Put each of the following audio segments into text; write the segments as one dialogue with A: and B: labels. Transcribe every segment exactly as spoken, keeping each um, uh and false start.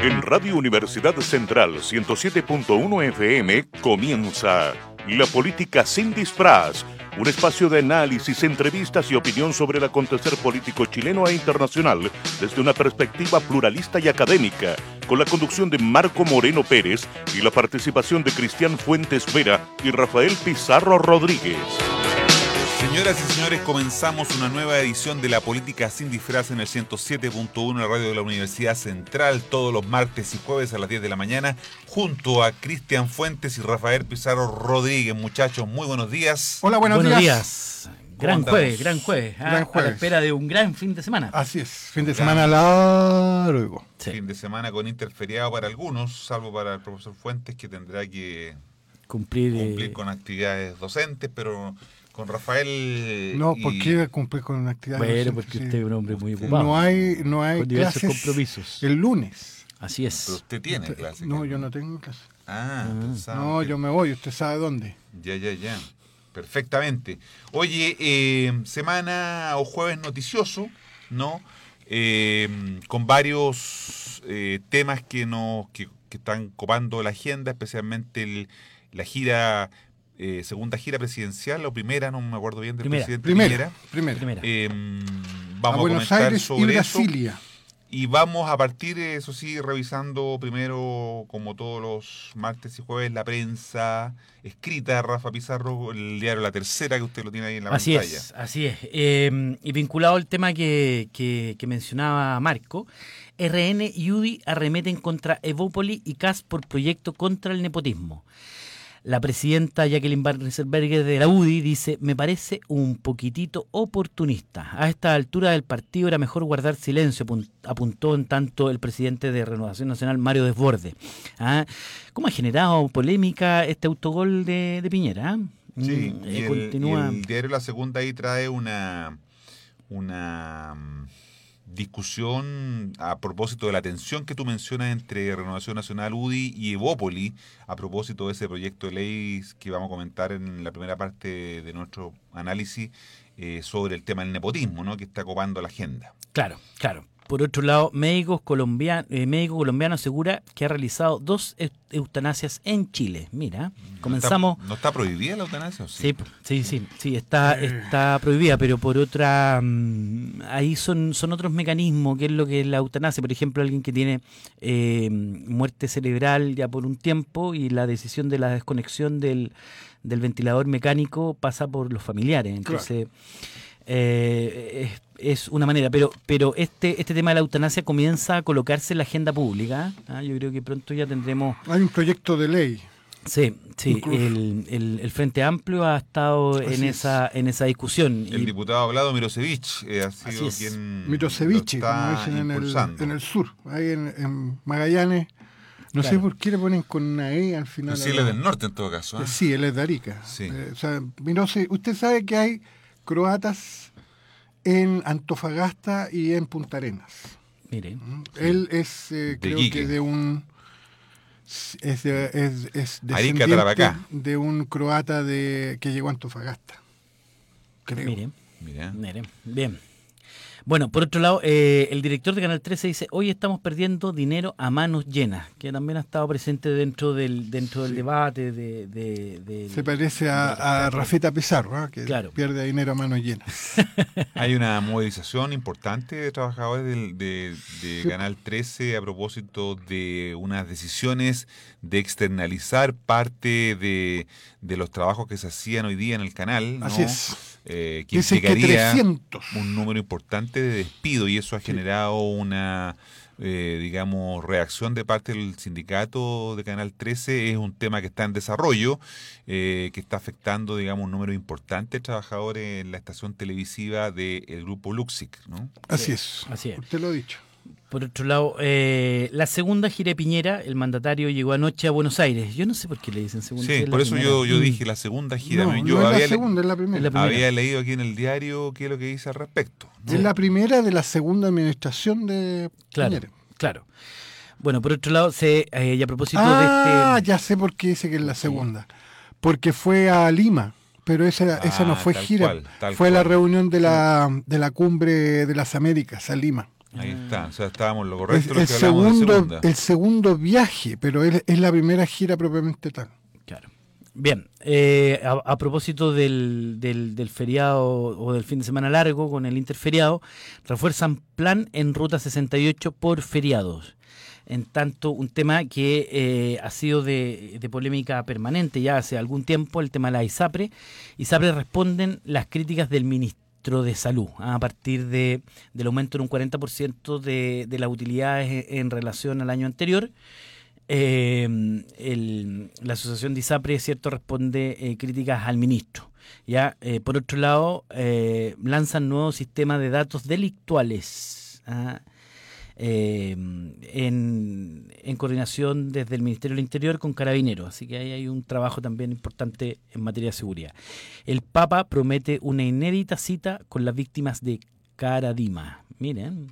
A: En Radio Universidad Central ciento siete punto uno F M comienza La Política Sin Disfraz, un espacio de análisis, entrevistas y opinión sobre el acontecer político chileno e internacional desde una perspectiva pluralista y académica, con la conducción de Marco Moreno Pérez y la participación de Cristian Fuentes Vera y Rafael Pizarro Rodríguez.
B: Señoras y señores, comenzamos una nueva edición de La Política Sin Disfraz en el ciento siete punto uno, la radio de la Universidad Central, todos los martes y jueves a las diez de la mañana, junto a Cristian Fuentes y Rafael Pizarro Rodríguez. Muchachos, muy buenos días.
C: Hola, buenos,
D: buenos
C: días.
D: días. Gran jueves, gran jueves.
C: Gran
D: ¿eh?
C: jueves.
D: A la espera de un gran fin de semana.
C: Así es, fin de gran. semana largo.
B: Sí. Fin de semana con interferiado para algunos, salvo para el profesor Fuentes, que tendrá que
D: cumplir,
B: cumplir
D: eh...
B: con actividades docentes, pero... Con Rafael...
C: No,
B: y...
C: ¿por qué cumplir con una actividad?
D: Bueno, porque usted es un hombre muy ocupado.
C: No hay, no hay
D: con diversos
C: clases
D: compromisos.
C: El lunes.
D: Así es.
B: Pero usted tiene
C: usted,
B: clases.
C: No, yo no tengo clases.
B: Ah,
C: ah. No, que... yo me voy, usted sabe dónde.
B: Ya, ya, ya. Perfectamente. Oye, eh, semana o jueves noticioso, ¿no? Eh, con varios eh, temas que, nos, que, que están copando la agenda, especialmente el, la gira... Eh, segunda gira presidencial o primera, no me acuerdo bien del
D: primera.
B: presidente
C: primera,
B: primera.
C: primera.
B: Eh, vamos a,
C: a Buenos
B: comentar
C: Aires
B: sobre
C: y Brasilia.
B: Eso y vamos a partir, eso sí, revisando primero, como todos los martes y jueves, la prensa escrita, Rafa Pizarro, el diario La Tercera, que usted lo tiene ahí en la
D: así
B: pantalla.
D: Es, así es. Eh, y vinculado al tema que, que, que mencionaba Marco, R N y U D I arremeten contra Evópoli y C A S por proyecto contra el nepotismo. La presidenta Jacqueline Van Rieselberghe de la U D I dice: me parece un poquitito oportunista. A esta altura del partido era mejor guardar silencio, apuntó en tanto el presidente de Renovación Nacional, Mario Desbordes. ¿Ah? ¿Cómo ha generado polémica este autogol de, de Piñera?
B: Sí,
D: eh,
B: y, el,
D: continúa...
B: y el diario La Segunda ahí trae una... una discusión a propósito de la tensión que tú mencionas entre Renovación Nacional, U D I y Evópoli, a propósito de ese proyecto de ley que vamos a comentar en la primera parte de nuestro análisis eh, sobre el tema del nepotismo, ¿no?, que está copando la agenda.
D: Claro, claro. Por otro lado, médicos colombian, eh, médico colombiano asegura que ha realizado dos eutanasias en Chile. Mira,
B: no
D: comenzamos...
B: Está, ¿No está prohibida la eutanasia? Sí,
D: sí, sí, sí, sí está, está prohibida, pero por otra... Um, ahí son, son otros mecanismos, que es lo que es la eutanasia. Por ejemplo, alguien que tiene eh, muerte cerebral ya por un tiempo y la decisión de la desconexión del, del ventilador mecánico pasa por los familiares. Entonces... Claro. Eh, es, es una manera, pero pero este este tema de la eutanasia comienza a colocarse en la agenda pública. ¿Ah? Yo creo que pronto ya tendremos...
C: Hay un proyecto de ley.
D: Sí, sí. El, el, el Frente Amplio ha estado Así en es. esa en esa discusión.
B: El
D: y...
B: diputado Vlado Mirosevich eh, ha sido
D: es.
B: quien
C: Mirosevich, como dicen en el, en el sur, ahí en, en Magallanes. No claro. sé por qué le ponen con una E al final.
B: Pero sí, él es del norte en todo caso. ¿eh?
C: Sí, él es de Arica.
B: Sí.
C: Eh, o sea, Mirose, usted sabe que hay croatas en Antofagasta y en Punta Arenas.
D: Mire.
C: Él es, eh, creo
B: Iquique.
C: que de un... Es, de, es, es
B: Arica, Tarapacá.
C: De un croata de que llegó a Antofagasta. Creo.
D: Mire.
B: Mire.
D: Mire. Bien. Bueno, por otro lado, eh, el director de Canal trece dice: hoy estamos perdiendo dinero a manos llenas, que también ha estado presente dentro del dentro del sí. debate. De, de, de
C: Se parece a,
D: de
C: a Rafita Pizarro, ¿eh? Que
D: claro.
C: pierde dinero a manos llenas.
B: Hay una movilización importante de trabajadores de, de, de sí. Canal trece a propósito de unas decisiones de externalizar parte de, de los trabajos que se hacían hoy día en el canal, ¿no?
C: Así es.
B: Eh, que implicaría un número importante de despido y eso ha generado sí. una, eh, digamos, reacción de parte del sindicato de Canal trece. Es un tema que está en desarrollo, eh, que está afectando, digamos, un número importante de trabajadores en la estación televisiva del grupo Luxic, ¿no?
C: Así es,
D: así es.
C: Usted lo ha dicho.
D: Por otro lado, eh, la segunda gira de Piñera, el mandatario llegó anoche a Buenos Aires. Yo no sé por qué le dicen segunda.
B: Sí, por eso yo, yo dije la segunda gira.
C: No,
B: yo
C: no
B: había
C: es la segunda, es la primera.
D: Es la primera.
B: Había leído aquí en el diario qué es lo que dice al respecto, ¿no?
C: Es la primera de la segunda administración de
D: claro,
C: Piñera.
D: Claro. Bueno, por otro lado, se, eh, y a propósito
C: ah,
D: de este...
C: Ah, ya sé por qué dice que es la segunda. Porque fue a Lima. Pero esa, esa
B: ah,
C: no fue gira,
B: cual,
C: fue
B: cual.
C: la reunión de la, de la cumbre de las Américas a Lima.
B: Ahí está, o sea, estábamos lo correcto.
C: El, el, segundo, el segundo viaje, pero es, es la primera gira propiamente tal.
D: Claro. Bien, eh, a, a propósito del, del, del feriado o del fin de semana largo con el interferiado, refuerzan plan en Ruta sesenta y ocho por feriados. En tanto, un tema que eh, ha sido de, de polémica permanente ya hace algún tiempo, el tema de la ISAPRE. ISAPRE responden las críticas del Ministro de Salud a partir de, del aumento en un cuarenta por ciento de, de las utilidades en, en relación al año anterior. Eh, el, la asociación de ISAPRE, cierto, responde eh, críticas al ministro. Ya, eh, por otro lado, eh, lanzan nuevo sistema de datos delictuales ¿ah? eh, en, en coordinación desde el Ministerio del Interior con Carabineros. Así que ahí hay un trabajo también importante en materia de seguridad. El Papa promete una inédita cita con las víctimas de Caradima. Miren.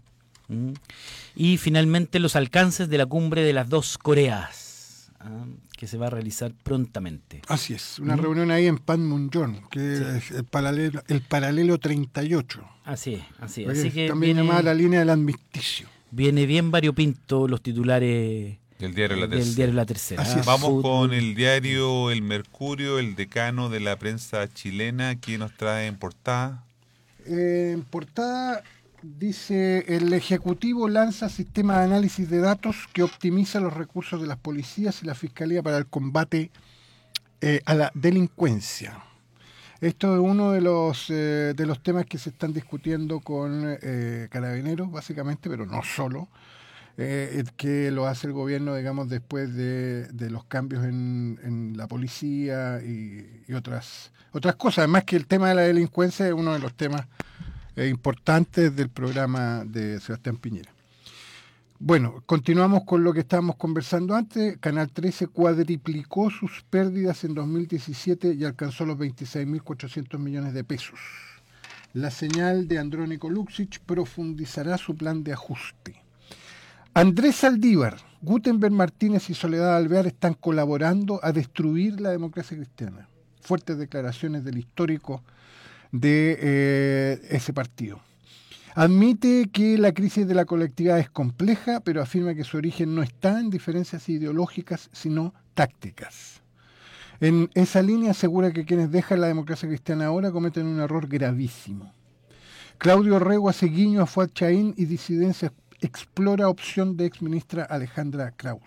D: Y finalmente los alcances de la cumbre de las dos Coreas, ¿ah? que se va a realizar prontamente.
C: Así es, una ¿Mm? reunión ahí en Panmunjom, que sí. es el paralelo, el paralelo treinta y ocho.
D: Así es, así es. Así que
C: también viene, llamada la línea del armisticio.
D: Viene bien variopinto los titulares
B: del diario La
D: del
B: Tercera.
D: Diario La Tercera.
B: Así es. Vamos Fútbol. Con el diario El Mercurio, el decano de la prensa chilena, que nos trae en portada.
C: Eh, en portada... Dice, el Ejecutivo lanza sistema de análisis de datos que optimiza los recursos de las policías y la Fiscalía para el combate eh, a la delincuencia. Esto es uno de los eh, de los temas que se están discutiendo con eh, Carabineros, básicamente, pero no solo, eh, que lo hace el gobierno, digamos, después de, de los cambios en, en la policía y, y otras, otras cosas. Además que el tema de la delincuencia es uno de los temas Eh, importantes del programa de Sebastián Piñera. Bueno, continuamos con lo que estábamos conversando antes. Canal trece cuadriplicó sus pérdidas en dos mil diecisiete y alcanzó los veintiséis mil cuatrocientos millones de pesos. La señal de Andrónico Luksic profundizará su plan de ajuste. Andrés Saldívar, Gutenberg Martínez y Soledad Alvear están colaborando a destruir la democracia cristiana. Fuertes declaraciones del histórico de eh, ese partido. Admite que la crisis de la colectividad es compleja, pero afirma que su origen no está en diferencias ideológicas, sino tácticas. En esa línea asegura que quienes dejan la democracia cristiana ahora cometen un error gravísimo. Claudio Rego hace guiño a Fuad Chaín y disidencia explora opción de exministra Alejandra Kraus.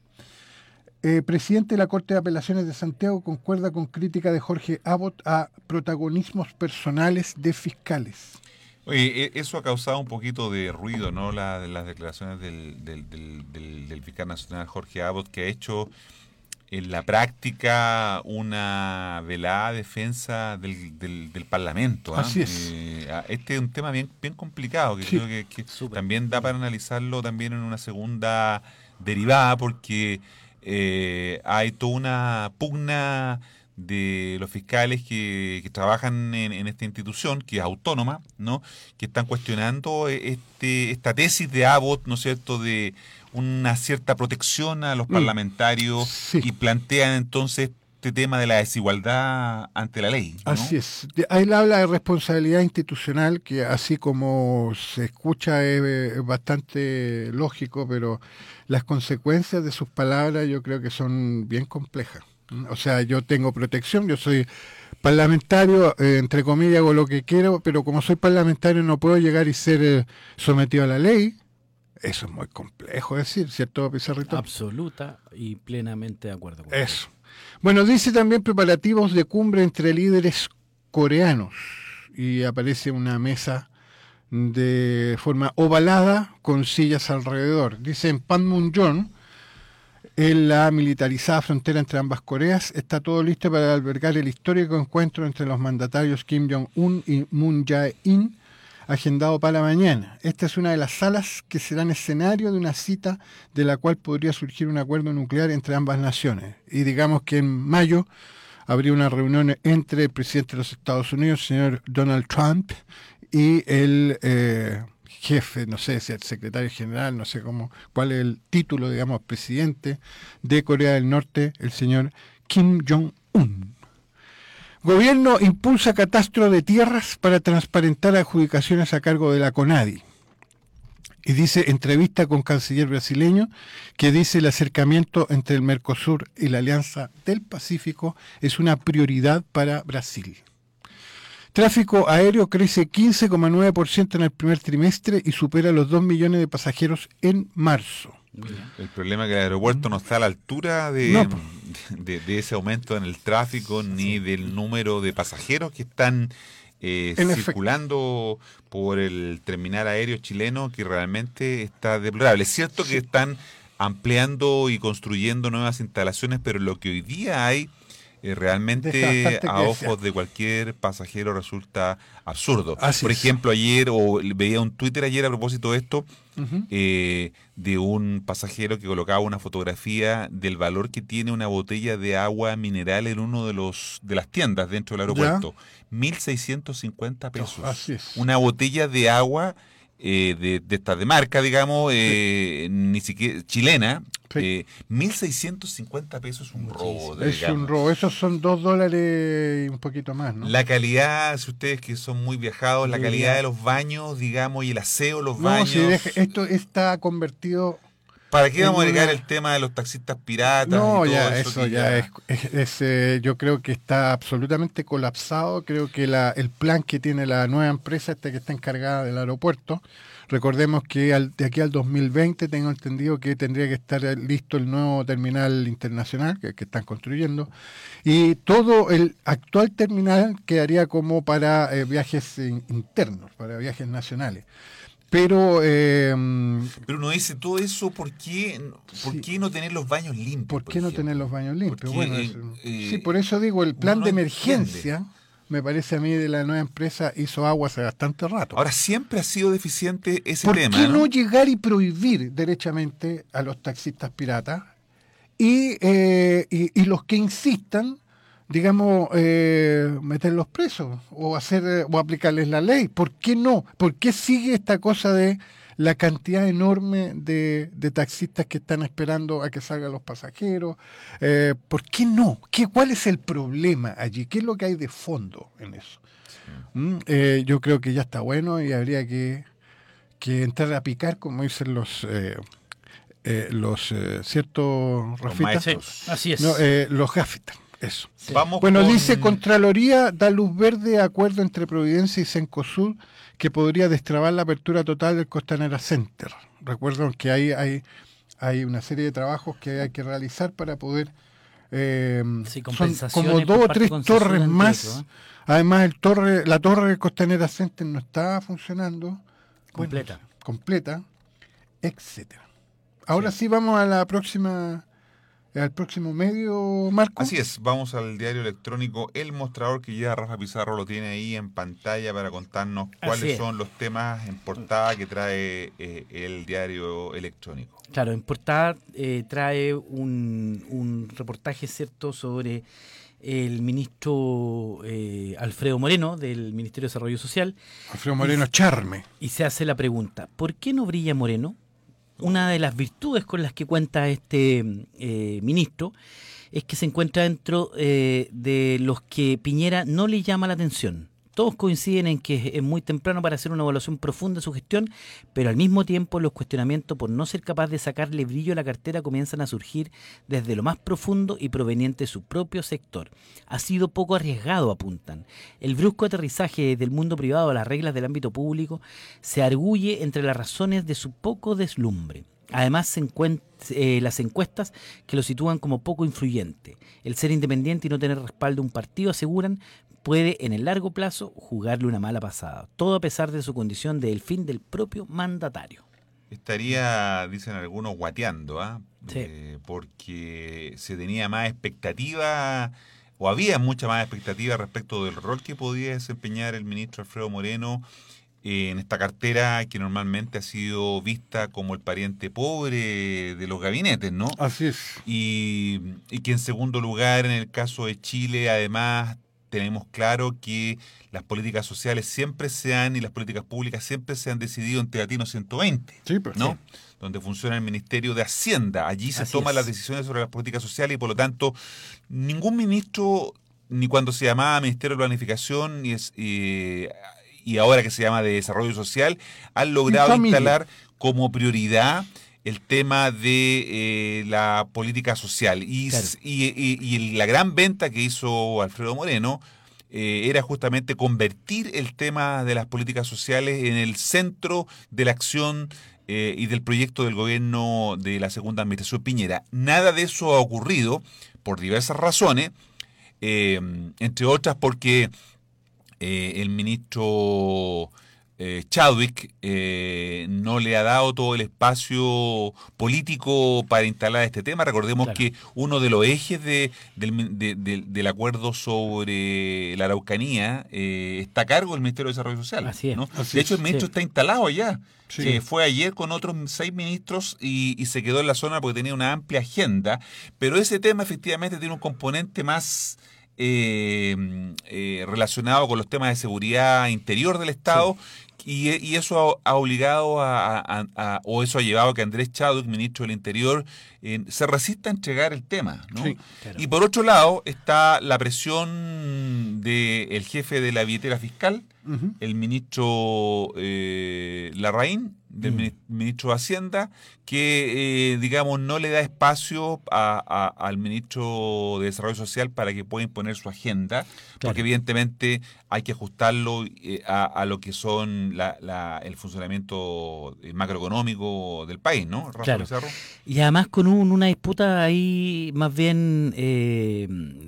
C: Eh, presidente de la Corte de Apelaciones de Santiago concuerda con crítica de Jorge Abbott a protagonismos personales de fiscales.
B: Oye, eso ha causado un poquito de ruido, ¿no? La, las declaraciones del, del, del, del, del fiscal nacional Jorge Abbott, que ha hecho en la práctica una velada defensa del, del, del Parlamento. ¿eh?
C: Así es.
B: Eh, este es un tema bien, bien complicado, que sí. creo que, que también da para analizarlo también en una segunda derivada, porque Eh, hay toda una pugna de los fiscales que, que trabajan en, en esta institución, que es autónoma, ¿no? Que están cuestionando este esta tesis de Abbott, ¿no es cierto?, de una cierta protección a los mm. parlamentarios sí. y plantean entonces este tema de la desigualdad ante la ley, ¿no?
C: Así es. Ahí él habla de responsabilidad institucional, que así como se escucha es, es bastante lógico, pero las consecuencias de sus palabras yo creo que son bien complejas. O sea, yo tengo protección, yo soy parlamentario, eh, entre comillas hago lo que quiero, pero como soy parlamentario no puedo llegar y ser eh, sometido a la ley. Eso es muy complejo decir, ¿cierto, Pizarrito?
D: Absoluta y plenamente de acuerdo con
C: eso. Eso. Bueno, dice también preparativos de cumbre entre líderes coreanos y aparece una mesa de forma ovalada con sillas alrededor. Dice en Panmunjom, en la militarizada frontera entre ambas Coreas, está todo listo para albergar el histórico encuentro entre los mandatarios Kim Jong-un y Moon Jae-in, agendado para mañana. Esta es una de las salas que serán escenario de una cita de la cual podría surgir un acuerdo nuclear entre ambas naciones. Y digamos que en mayo habría una reunión entre el presidente de los Estados Unidos, el señor Donald Trump, y el eh, jefe, no sé si el secretario general, no sé cómo, cuál es el título, digamos, presidente de Corea del Norte, el señor Kim Jong-un. Gobierno impulsa catastro de tierras para transparentar adjudicaciones a cargo de la CONADI. Y dice, entrevista con canciller brasileño, que dice el acercamiento entre el Mercosur y la Alianza del Pacífico es una prioridad para Brasil. Tráfico aéreo crece quince coma nueve por ciento en el primer trimestre y supera los dos millones de pasajeros en marzo.
B: El problema es que el aeropuerto no está a la altura de,
C: No.
B: de, de ese aumento en el tráfico ni del número de pasajeros que están eh, circulando por el terminal aéreo chileno, que realmente está deplorable. Es cierto que están ampliando y construyendo nuevas instalaciones, pero lo que hoy día hay eh, realmente a ojos de cualquier pasajero resulta absurdo.
C: Así
B: por
C: es.
B: ejemplo, ayer, o veía un Twitter ayer a propósito de esto,
C: Uh-huh.
B: eh, de un pasajero que colocaba una fotografía del valor que tiene una botella de agua mineral en uno de los de las tiendas dentro del aeropuerto. mil seiscientos cincuenta pesos.
C: Oh, así es.
B: Una botella de agua eh, de, de esta de marca, digamos, eh, sí. ni siquiera chilena. Sí. Eh, mil seiscientos cincuenta pesos es un robo.
C: Es digamos. un robo, esos son dos dólares y un poquito más, ¿no?
B: La calidad, si ustedes que son muy viajados, la calidad de los baños, digamos, y el aseo de los
C: no,
B: baños.
C: Si deje, esto está convertido...
B: ¿Para qué vamos a agregar
C: una...
B: el tema de los taxistas piratas?
C: No,
B: y todo
C: ya,
B: eso,
C: eso ya,
B: ya...
C: es, es, es eh, yo creo que está absolutamente colapsado. Creo que la, el plan que tiene la nueva empresa, esta que está encargada del aeropuerto, recordemos que al, de aquí al dos mil veinte tengo entendido que tendría que estar listo el nuevo terminal internacional que, que están construyendo, y todo el actual terminal quedaría como para eh, viajes in, internos, para viajes nacionales. Pero eh,
B: pero uno dice todo eso, ¿por qué, ¿por sí. qué no tener los baños limpios?
C: ¿Por qué por no tener los baños limpios?
B: Porque,
C: bueno,
B: eh,
C: eh, sí, por eso digo, el plan
B: no
C: de emergencia,
B: entiende.
C: Me parece a mí, de la nueva empresa hizo agua hace bastante rato.
B: Ahora, siempre ha sido deficiente ese
C: ¿Por
B: tema.
C: ¿Por qué
B: no?
C: no llegar y prohibir derechamente a los taxistas piratas y, eh, y, y los que insistan, digamos, eh, meterlos presos o hacer o aplicarles la ley? ¿Por qué no? ¿Por qué sigue esta cosa de la cantidad enorme de, de taxistas que están esperando a que salgan los pasajeros? Eh, ¿Por qué no? ¿Qué, ¿Cuál es el problema allí? ¿Qué es lo que hay de fondo en eso? Sí. ¿Mm? Eh, yo creo que ya está bueno y habría que, que entrar a picar, como dicen los... Eh, eh, los eh, ciertos Rafitas.
D: Sí, así es.
C: No, eh, los gafitas. Eso.
B: Sí. Vamos
C: bueno,
B: con...
C: dice Contraloría da luz verde a acuerdo entre Providencia y Cencosud que podría destrabar la apertura total del Costanera Center. Recuerden que ahí hay, hay una serie de trabajos que hay que realizar para poder... Eh,
D: sí,
C: son como dos o tres torres más. Eso, ¿eh? Además, el torre, la torre del Costanera Center no está funcionando.
D: Completa.
C: Bueno, completa, etcétera. Ahora sí. sí vamos a la próxima... ¿Al próximo medio, Marco?
B: Así es, vamos al diario electrónico El Mostrador, que ya Rafa Pizarro lo tiene ahí en pantalla para contarnos cuáles son los temas en portada que trae eh, el diario electrónico.
D: Claro, en portada eh, trae un, un reportaje, ¿cierto?, sobre el ministro eh, Alfredo Moreno, del Ministerio de Desarrollo Social.
C: Alfredo Moreno y, Charme.
D: Y se hace la pregunta, ¿por qué no brilla Moreno? Una de las virtudes con las que cuenta este eh, ministro es que se encuentra dentro eh, de los que Piñera no le llama la atención. Todos coinciden en que es muy temprano para hacer una evaluación profunda de su gestión, pero al mismo tiempo los cuestionamientos por no ser capaz de sacarle brillo a la cartera comienzan a surgir desde lo más profundo y proveniente de su propio sector. Ha sido poco arriesgado, apuntan. El brusco aterrizaje del mundo privado a las reglas del ámbito público se arguye entre las razones de su poco deslumbre. Además, se encuent- eh, las encuestas que lo sitúan como poco influyente. El ser independiente y no tener respaldo de un partido, aseguran, puede en el largo plazo jugarle una mala pasada. Todo a pesar de su condición de delfín del propio mandatario.
B: Estaría, dicen algunos, guateando, ¿ah?
D: Sí.
B: Eh, porque se tenía más expectativa, o había mucha más expectativa respecto del rol que podía desempeñar el ministro Alfredo Moreno en esta cartera que normalmente ha sido vista como el pariente pobre de los gabinetes, ¿no?
C: Así es.
B: Y, y que en segundo lugar, en el caso de Chile, además, tenemos claro que las políticas sociales siempre se han, y las políticas públicas siempre se han decidido en Teatino ciento veinte,
C: sí, pues,
B: ¿no?
C: Sí.
B: Donde funciona el Ministerio de Hacienda. Allí se
D: Así
B: toman
D: es.
B: las decisiones sobre las políticas sociales y, por lo tanto, ningún ministro, ni cuando se llamaba Ministerio de Planificación, ni es... Eh, y ahora que se llama de Desarrollo Social, han logrado instalar como prioridad el tema de eh, la política social. Y,
D: claro.
B: y, y, y la gran venta que hizo Alfredo Moreno eh, era justamente convertir el tema de las políticas sociales en el centro de la acción eh, y del proyecto del gobierno de la segunda administración Piñera. Nada de eso ha ocurrido por diversas razones, eh, entre otras porque eh, el ministro eh, Chadwick eh, no le ha dado todo el espacio político para instalar este tema. Recordemos claro. que uno de los ejes de, del, de, de, del acuerdo sobre la Araucanía eh, está a cargo del Ministerio de Desarrollo Social.
D: Así es.
B: ¿no?
C: Así
B: de hecho, el
C: es.
B: ministro
D: Sí.
B: está instalado allá.
C: Sí.
B: Que fue ayer con otros seis ministros y, y se quedó en la zona porque tenía una amplia agenda. Pero ese tema efectivamente tiene un componente más eh, eh, relacionado con los temas de seguridad interior del Estado. Sí. Y, y eso ha, ha obligado a, a, a, o eso ha llevado a que Andrés Chadwick, ministro del Interior, eh, se resista a entregar el tema, ¿no?
C: Sí,
D: claro.
B: Y por otro lado está la presión del jefe de la billetera fiscal, uh-huh. el ministro eh, Larraín, del mm. ministro de Hacienda, que, eh, digamos, no le da espacio a, a, al ministro de Desarrollo Social para que pueda imponer su agenda, claro. porque evidentemente hay que ajustarlo eh, a, a lo que son la, la, el funcionamiento macroeconómico del país, ¿no? Rafa
D: claro.
B: Pizarro.
D: Y además con un, una disputa ahí más bien eh,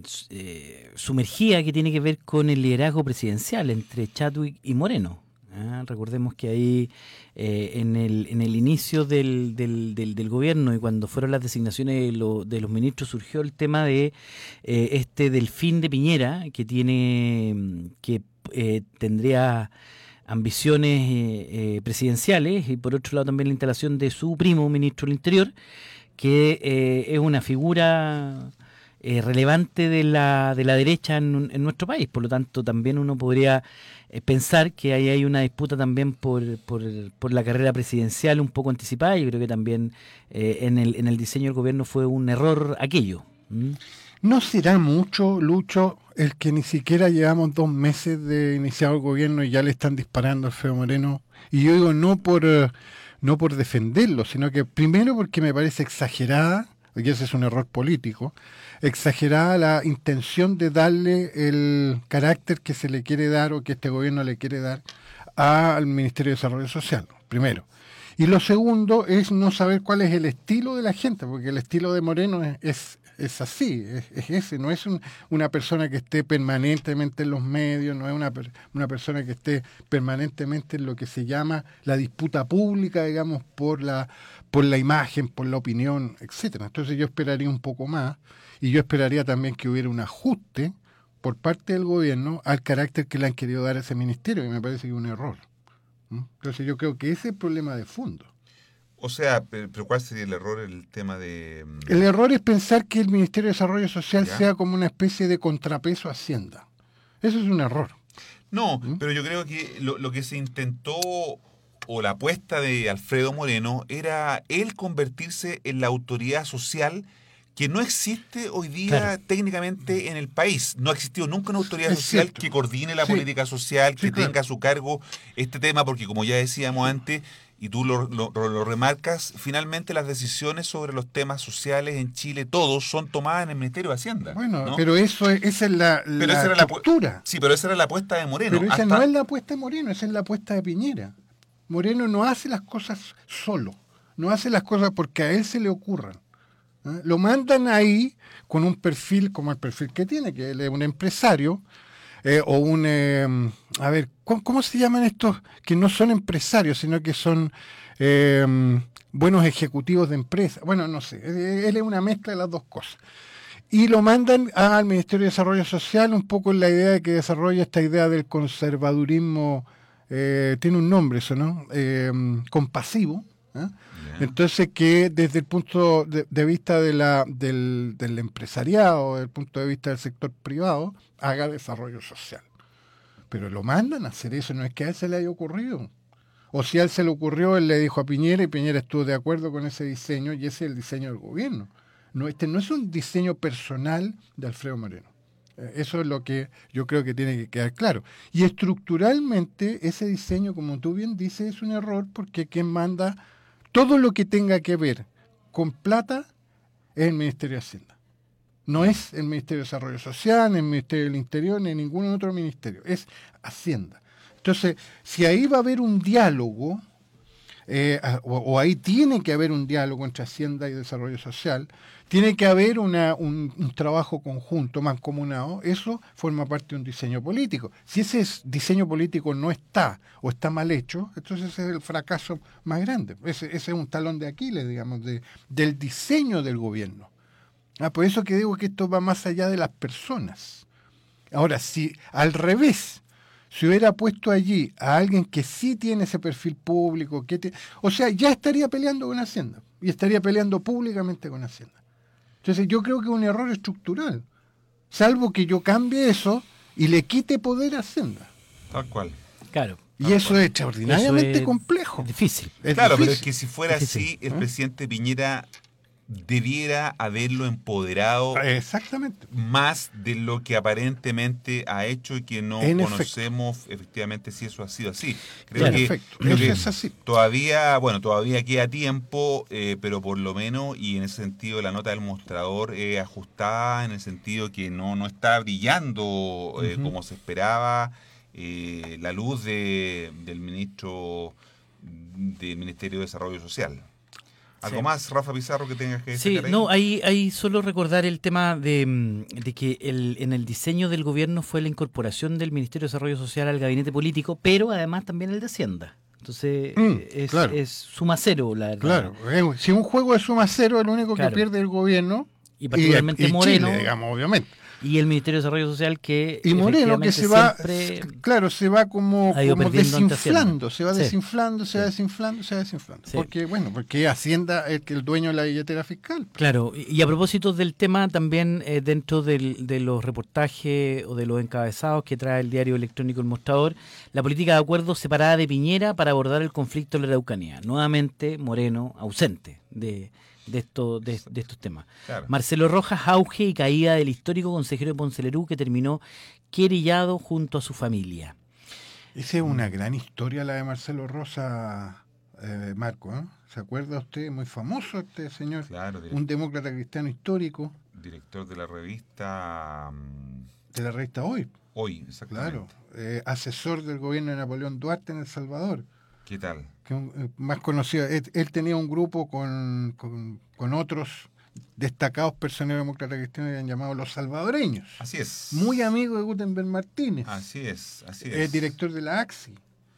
D: eh, sumergida que tiene que ver con el liderazgo presidencial entre Chadwick y Moreno. ¿eh? Recordemos que ahí eh, en, el, en el inicio del, del, del, del gobierno y cuando fueron las designaciones de, lo, de los ministros surgió el tema de eh, este Delfín de Piñera que tiene que eh, tendría ambiciones eh, eh, presidenciales y por otro lado también la instalación de su primo ministro del Interior que eh, es una figura eh, relevante de la de la derecha en, en nuestro país, por lo tanto también uno podría eh, pensar que ahí hay una disputa también por, por, por la carrera presidencial un poco anticipada. Yo creo que también eh, en el en el diseño del gobierno fue un error aquello. ¿Mm?
C: ¿No será mucho, Lucho, el que ni siquiera llevamos dos meses de iniciado el gobierno y ya le están disparando a Alfredo Moreno? Y yo digo no por uh, no por defenderlo, sino que primero porque me parece exagerada, y ese es un error político, exagerada la intención de darle el carácter que se le quiere dar o que este gobierno le quiere dar al Ministerio de Desarrollo Social, primero. Y lo segundo es no saber cuál es el estilo de la gente, porque el estilo de Moreno es, es, es así, es, es ese, no es un, una persona que esté permanentemente en los medios, no es una, una persona que esté permanentemente en lo que se llama la disputa pública, digamos, por la, por la imagen, por la opinión, etcétera. Entonces yo esperaría un poco más y yo esperaría también que hubiera un ajuste por parte del gobierno al carácter que le han querido dar a ese ministerio, que me parece que es un error. Entonces yo creo que ese es el problema de fondo.
B: O sea, pero ¿cuál sería el error, el tema de...?
C: El error es pensar que el Ministerio de Desarrollo Social
B: ¿Ya?
C: sea como una especie de contrapeso a Hacienda. Eso es un error.
B: No,
C: ¿Mm?
B: pero yo creo que lo, lo que se intentó, o la apuesta de Alfredo Moreno, era él convertirse en la autoridad social que no existe hoy día claro. técnicamente en el país. No ha existido nunca una autoridad
C: es
B: social
C: cierto.
B: que coordine la
C: sí.
B: política social, que
C: sí,
B: tenga
C: claro.
B: a su cargo este tema, porque como ya decíamos antes, y tú lo, lo, lo remarcas, finalmente las decisiones sobre los temas sociales en Chile, todos, son tomadas en el Ministerio de Hacienda.
C: Bueno,
B: ¿no?
C: pero eso es, esa es la,
B: pero
C: la
B: esa era
C: estructura.
B: La, sí, pero esa era la apuesta de Moreno.
C: Pero esa
B: hasta...
C: no es la apuesta de Moreno, esa es la apuesta de Piñera. Moreno no hace las cosas solo, no hace las cosas porque a él se le ocurran. ¿eh? Lo mandan ahí con un perfil como el perfil que tiene, que él es un empresario, eh, o un... Eh, a ver, ¿cómo, ¿cómo se llaman estos que no son empresarios, sino que son eh, buenos ejecutivos de empresas? Bueno, no sé, él es una mezcla de las dos cosas. Y lo mandan al Ministerio de Desarrollo Social un poco en la idea de que desarrolla esta idea del conservadurismo, eh, tiene un nombre eso, ¿no? Eh, compasivo. ¿eh? Entonces que desde el punto de, de vista de la, del, del empresariado, desde el punto de vista del sector privado, haga desarrollo social. Pero lo mandan a hacer eso, no es que a él se le haya ocurrido. O si a él se le ocurrió, él le dijo a Piñera y Piñera estuvo de acuerdo con ese diseño y ese es el diseño del gobierno. No, este no es un diseño personal de Alfredo Moreno. Eso es lo que yo creo que tiene que quedar claro. Y estructuralmente ese diseño, como tú bien dices, es un error porque quien manda todo lo que tenga que ver con plata es el Ministerio de Hacienda. No es el Ministerio de Desarrollo Social, ni el Ministerio del Interior, ni ningún otro ministerio. Es Hacienda. Entonces, si ahí va a haber un diálogo, eh, o, o ahí tiene que haber un diálogo entre Hacienda y Desarrollo Social, tiene que haber una, un, un trabajo conjunto, mancomunado, eso forma parte de un diseño político. Si ese diseño político no está o está mal hecho, entonces ese es el fracaso más grande. Ese, ese es un talón de Aquiles, digamos, de, del diseño del gobierno. Ah, por eso que digo que esto va más allá de las personas. Ahora, si al revés, si hubiera puesto allí a alguien que sí tiene ese perfil público, que te, o sea, ya estaría peleando con Hacienda y estaría peleando públicamente con Hacienda. Entonces yo creo que es un error estructural, salvo que yo cambie eso y le quite poder a Hacienda.
B: Tal cual.
D: Claro.
C: Y eso
D: cual.
C: es extraordinariamente
D: eso es
C: complejo.
D: Difícil.
C: Es
B: claro,
C: difícil.
B: pero es que si fuera
D: difícil.
B: así, el
C: ¿Eh?
B: presidente Piñera debiera haberlo empoderado
C: Exactamente.
B: más de lo que aparentemente ha hecho y que no
C: En
B: conocemos efecto. efectivamente si eso ha sido así. Creo
C: En
B: que,
C: efecto,
B: creo
C: eso
B: que
C: es así.
B: todavía, bueno, todavía queda tiempo, eh, pero por lo menos, y en ese sentido la nota del mostrador es ajustada en el sentido que no, no está brillando eh,
C: Uh-huh.
B: como se esperaba eh, la luz de, del ministro del Ministerio de Desarrollo Social. ¿Algo
D: Sí.
B: más, Rafa Pizarro, que tengas que
D: Sí,
B: destacar ahí?
D: no, ahí, ahí solo recordar el tema de, de que el, en el diseño del gobierno fue la incorporación del Ministerio de Desarrollo Social al gabinete político, pero además también el de Hacienda. Entonces,
C: Mm,
D: es,
C: claro.
D: es suma cero, la verdad.
C: Claro, eh, si un juego es suma cero, el único
D: Claro.
C: que pierde el gobierno
D: Y particularmente
C: y, y
D: Moreno.
C: Chile, digamos, obviamente.
D: Y el Ministerio de Desarrollo Social que
C: Y Moreno que
D: efectivamente
C: se va,
D: siempre-
C: claro, se va como,
D: ha ido
C: como
D: perdiendo ante
C: desinflando,
D: Hacienda.
C: se va
D: Sí.
C: desinflando, se va
D: Sí.
C: desinflando, se va desinflando.
D: Sí.
C: Porque, bueno, porque Hacienda es el dueño de la billetera fiscal.
D: Claro, y y a propósito del tema, también eh, dentro del- de los reportajes o de los encabezados que trae el diario electrónico El Mostrador, la política de acuerdo separada de Piñera para abordar el conflicto en la Araucanía. Nuevamente, Moreno ausente de, de, esto, de, de estos temas.
B: Claro.
D: Marcelo Rojas, auge y caída del histórico consejero de Ponce Lerú que terminó querellado junto a su familia.
C: Esa es una gran historia la de Marcelo Rosa, eh, Marco, ¿eh? ¿Se acuerda usted? Muy famoso este señor,
B: Claro, direct-
C: un demócrata cristiano histórico
B: director de la revista mm,
C: de la revista Hoy,
B: Hoy, exactamente.
C: claro, eh, asesor del gobierno de Napoleón Duarte en El Salvador.
B: ¿Qué tal?
C: Que un, eh, más conocido, él, él tenía un grupo con, con, con otros destacados personeros demócratas cristianos que eran llamados los salvadoreños.
B: Así es.
C: Muy amigo de Gutenberg Martínez,
B: Así es, así
C: eh,
B: es.
C: director de la A X I.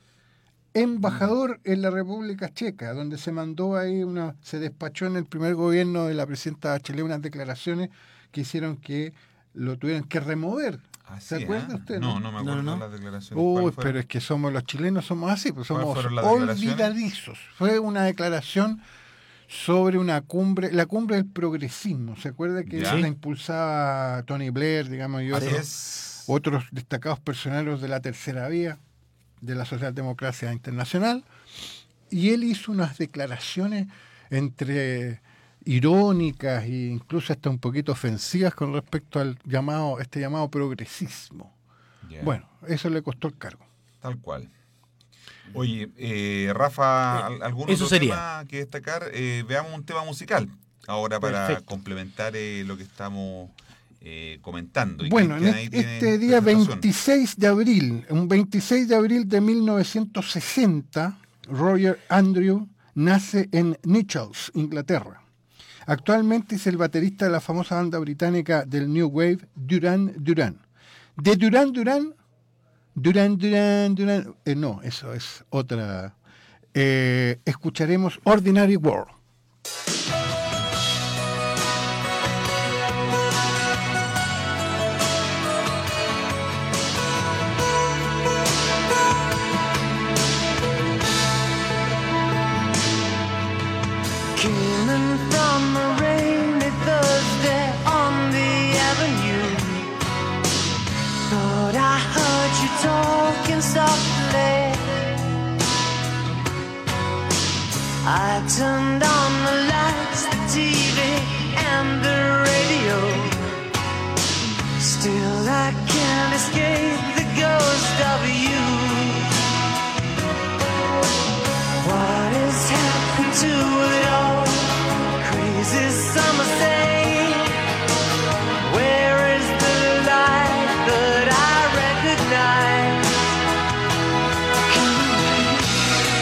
C: Embajador en la República Checa, donde se mandó ahí una, se despachó en el primer gobierno de la presidenta Bachelet unas declaraciones que hicieron que lo tuvieran que remover.
B: Así,
C: ¿Se acuerda
B: ¿ah?
C: usted,
B: No,
C: no?
B: no me
D: No,
B: acuerdo
D: no,
B: de
D: no.
B: las declaraciones.
C: Uy,
B: ¿Cuáles
C: pero
B: fueron?
C: es que somos los chilenos, somos así, pues
B: ¿Cuáles
C: somos
B: fueron las declaraciones?
C: olvidadizos. Fue una declaración sobre una cumbre, la cumbre del progresismo. ¿Se acuerda que
B: Ya.
C: la impulsaba Tony Blair, digamos, y
B: Así
C: otros,
B: es.
C: otros destacados personeros de la tercera vía, de la socialdemocracia internacional? Y él hizo unas declaraciones entre irónicas e incluso hasta un poquito ofensivas con respecto al llamado, este llamado progresismo.
B: Ya.
C: Bueno, eso le costó el cargo.
B: Tal cual. Oye, eh, Rafa, ¿al- ¿algún
D: eso
B: otro
D: sería.
B: tema que destacar? Eh, veamos un tema musical ahora para
C: Perfecto.
B: complementar eh, lo que estamos eh, comentando. Y
C: Bueno, en
B: Cristian ahí
C: este,
B: tiene
C: este día
B: presentación.
C: veintiséis de abril, un veintiséis de abril de mil novecientos sesenta, Roger Andrew nace en Nichols, Inglaterra. Actualmente es el baterista de la famosa banda británica del New Wave, Duran Duran. De Duran Duran, Duran Duran Duran, eh, no, eso es otra. Eh, escucharemos Ordinary World.
E: Coming from a rainy Thursday on the avenue, thought I heard you talking softly. I turned on the lights, the T V and the radio. Still I can't escape the ghost of you. What has happened to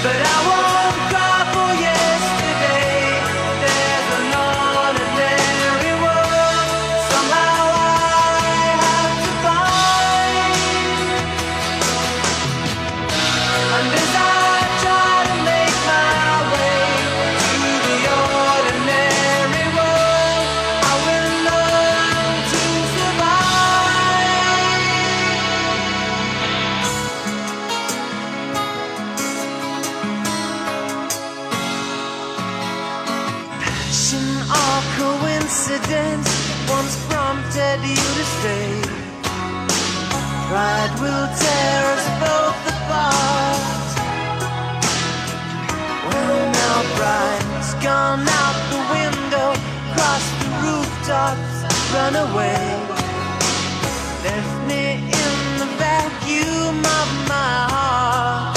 E: but I won't cry for yesterday. There's an ordinary world somehow I have to find. And as I try to make my way to the ordinary world, I will learn to survive. Passion or coincidence once prompted you to stay. Pride will tear us both apart. Well, now pride's gone out the window, crossed the rooftops, run away. Left me in the vacuum of my heart.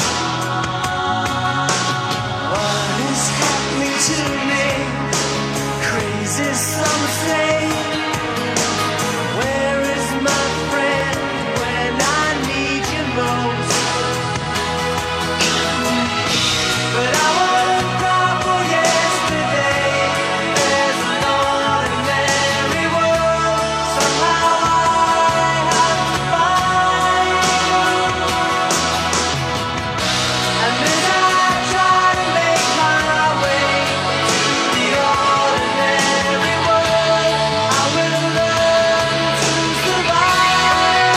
E: What is happening to me? Crazy, some say. Where is my friend when I need you most? But I won't cry for yesterday. There's an ordinary world somehow I have to find. And as I try to make my way to the ordinary world, I will learn to survive.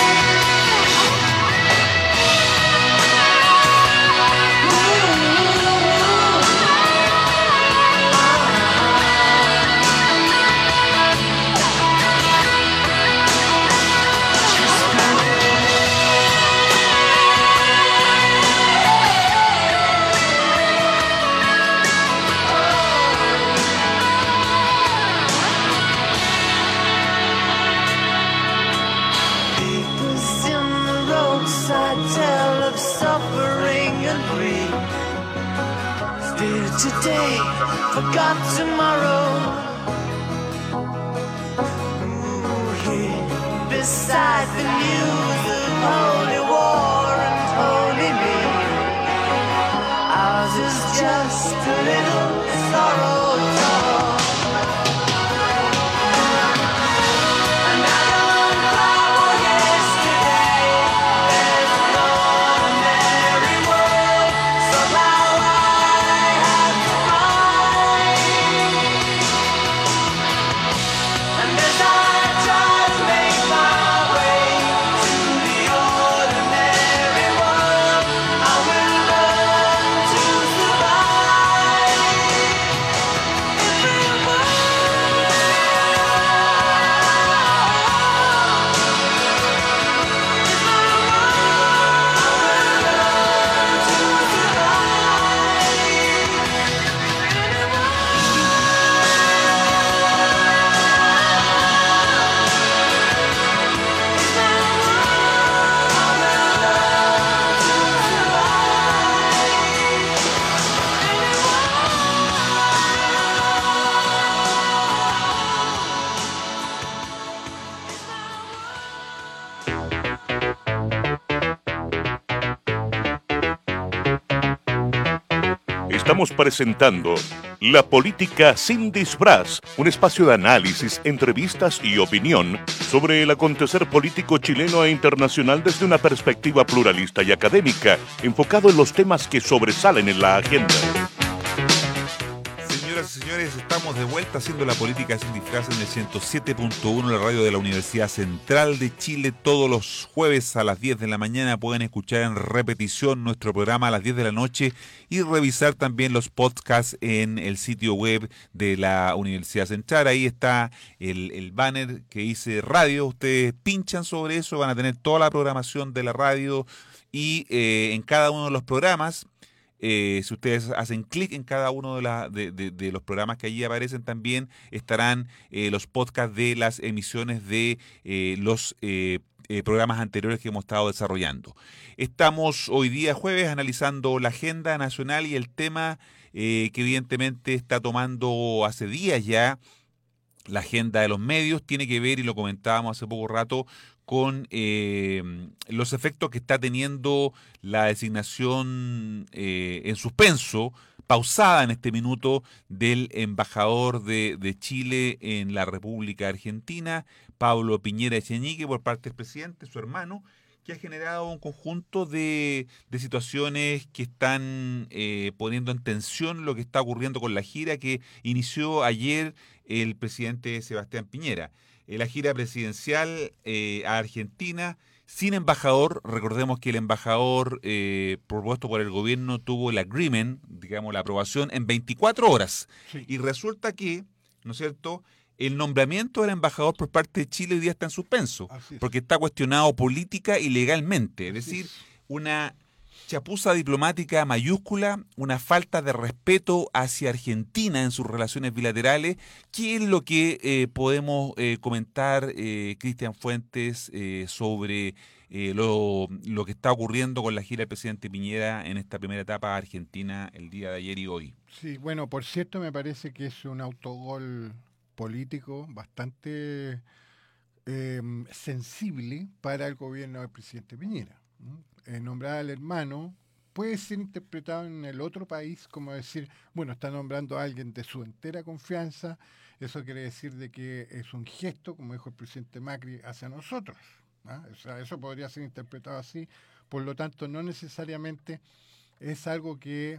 E: Papers in the roadside tell of suffering and grief. Fear today, forgot tomorrow. Ooh, here beside the news of holy war and holy me, ours is just a little sorrow talk. And I don't cry for yesterday. There's an ordinary world somehow I have to find. And as I try to make my way to the ordinary world, I will learn to survive. Every word.
A: Estamos presentando La Política Sin Disfraz, un espacio de análisis, entrevistas y opinión sobre el acontecer político chileno e internacional desde una perspectiva pluralista y académica, enfocado en los temas que sobresalen en la agenda.
B: Señoras y señores, estamos de vuelta haciendo La Política Sin Disfraz en el ciento siete punto uno, la radio de la Universidad Central de Chile. Todos los jueves a las diez de la mañana pueden escuchar en repetición nuestro programa a las diez de la noche y revisar también los podcasts en el sitio web de la Universidad Central. Ahí está el, el banner que dice radio. Ustedes pinchan sobre eso, van a tener toda la programación de la radio y eh, en cada uno de los programas. Eh, si ustedes hacen clic en cada uno de, la, de, de, de los programas que allí aparecen, también estarán eh, los podcasts de las emisiones de eh, los eh, eh, programas anteriores que hemos estado desarrollando. Estamos hoy día jueves analizando la agenda nacional y el tema eh, que evidentemente está tomando hace días ya la agenda de los medios. Tiene que ver, y lo comentábamos hace poco rato, con eh, los efectos que está teniendo la designación eh, en suspenso, pausada en este minuto, del embajador de, de Chile en la República Argentina, Pablo Piñera Echeñique, por parte del presidente, su hermano, que ha generado un conjunto de, de situaciones que están eh, poniendo en tensión lo que está ocurriendo con la gira que inició ayer el presidente Sebastián Piñera. Eh, la gira presidencial eh, a Argentina sin embajador. Recordemos que el embajador eh, propuesto por el gobierno tuvo el agreement, digamos la aprobación, en veinticuatro horas. Sí. Y resulta que, ¿no es cierto?, el nombramiento del embajador por parte de Chile hoy día está en suspenso, porque está cuestionado política y legalmente. Es decir, una chapuza diplomática mayúscula, una falta de respeto hacia Argentina en sus relaciones bilaterales. ¿Qué es lo que eh, podemos eh, comentar, eh, Cristian Fuentes, eh, sobre eh, lo, lo que está ocurriendo con la gira del presidente Piñera en esta primera etapa a Argentina el día de ayer y hoy?
C: Sí, bueno, por cierto, me parece que es un autogol político bastante eh, sensible para el gobierno del presidente Piñera. Eh, nombrar al hermano puede ser interpretado en el otro país como decir, bueno, está nombrando a alguien de su entera confianza, eso quiere decir de que es un gesto, como dijo el presidente Macri, hacia nosotros. ¿Ah? O sea, eso podría ser interpretado así, por lo tanto no necesariamente es algo que,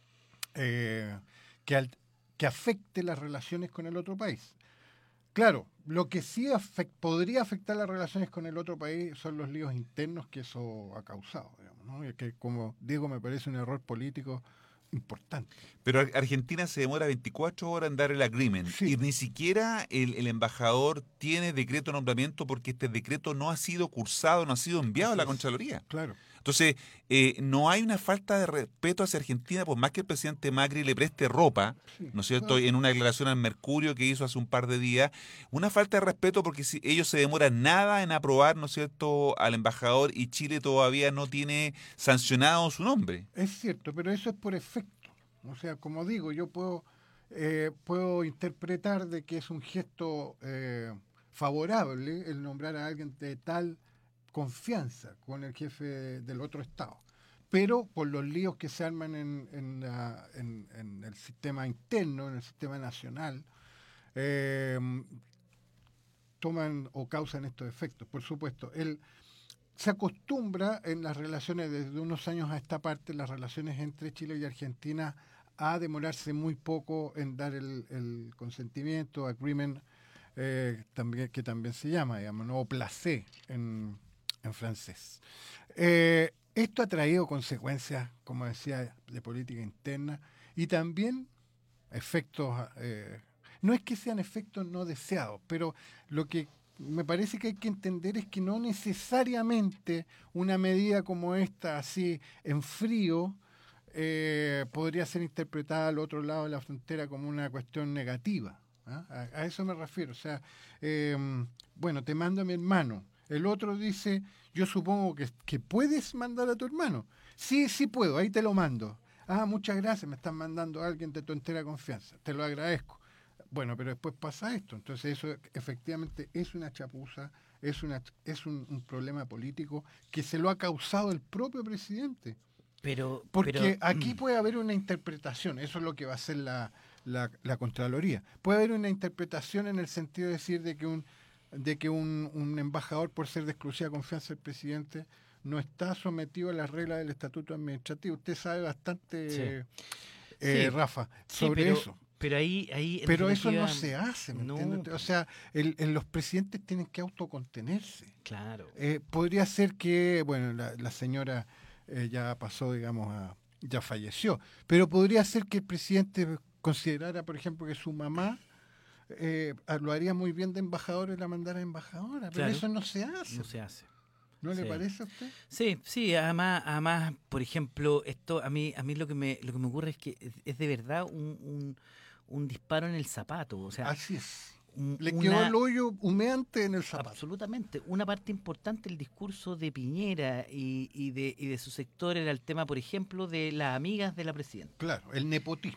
C: eh, que al que afecte las relaciones con el otro país. Claro, lo que sí afect, podría afectar las relaciones con el otro país son los líos internos que eso ha causado, digamos, ¿no? Y que, como digo, me parece un error político importante.
B: Pero Argentina se demora veinticuatro horas en dar el agreement, sí. Y ni siquiera el, el embajador tiene decreto de nombramiento porque este decreto no ha sido cursado, no ha sido enviado a la Contraloría.
C: Claro.
B: Entonces, eh, no hay una falta de respeto hacia Argentina, por más que el presidente Macri le preste ropa, sí, ¿no es cierto?, claro. En una declaración al Mercurio que hizo hace un par de días, una falta de respeto porque si ellos se demoran nada en aprobar, ¿no es cierto?, al embajador, y Chile todavía no tiene sancionado su nombre.
C: Es cierto, pero eso es por efecto. O sea, como digo, yo puedo, eh, puedo interpretar de que es un gesto eh, favorable el nombrar a alguien de tal confianza con el jefe del otro estado, pero por los líos que se arman en, en, la, en, en el sistema interno, en el sistema nacional, eh, toman o causan estos efectos. Por supuesto, él se acostumbra en las relaciones desde unos años a esta parte, las relaciones entre Chile y Argentina, a demorarse muy poco en dar el, el consentimiento, agreement, eh, también, que también se llama, digamos, ¿no? O placé en en francés. Eh, esto ha traído consecuencias, como decía, de política interna y también efectos, eh, no es que sean efectos no deseados, pero lo que me parece que hay que entender es que no necesariamente una medida como esta, así en frío, eh, podría ser interpretada al otro lado de la frontera como una cuestión negativa. ¿Ah? A, a eso me refiero. O sea, eh, bueno, te mando a mi hermano. El otro dice, yo supongo que, que puedes mandar a tu hermano. Sí, sí puedo, ahí te lo mando. Ah, muchas gracias, me están mandando a alguien de tu entera confianza. Te lo agradezco. Bueno, pero después pasa esto. Entonces eso efectivamente es una chapuza, es, una, es un, un problema político que se lo ha causado el propio presidente.
D: Pero,
C: Porque
D: pero,
C: aquí puede haber una interpretación, eso es lo que va a hacer la, la, la Contraloría. Puede haber una interpretación en el sentido de decir de que un de que un, un embajador, por ser de exclusiva confianza del presidente, no está sometido a las reglas del estatuto administrativo. Usted sabe bastante, sí. Eh, sí. Rafa, sobre
D: sí, pero,
C: eso.
D: Pero ahí, ahí
C: pero eso no se hace, ¿me
D: no.
C: entiendes? O sea, el, el, los presidentes tienen que autocontenerse.
D: Claro.
C: Eh, podría ser que, bueno, la, la señora eh, ya pasó, digamos, a, ya falleció, pero podría ser que el presidente considerara, por ejemplo, que su mamá Eh, lo haría muy bien de embajador y la mandara a embajadora, pero
D: claro,
C: eso no se hace.
D: No se hace.
C: ¿No
D: sí.
C: le parece a usted?
D: Sí, sí, además, además, por ejemplo, esto a mí, a mí lo que me, lo que me ocurre es que es, es de verdad un, un, un disparo en el zapato. O sea,
C: así es.
D: Un,
C: le
D: una,
C: quedó el hoyo humeante en el zapato.
D: Absolutamente. Una parte importante del discurso de Piñera y, y de y de su sector era el tema, por ejemplo, de las amigas de la presidenta.
C: Claro, el nepotismo.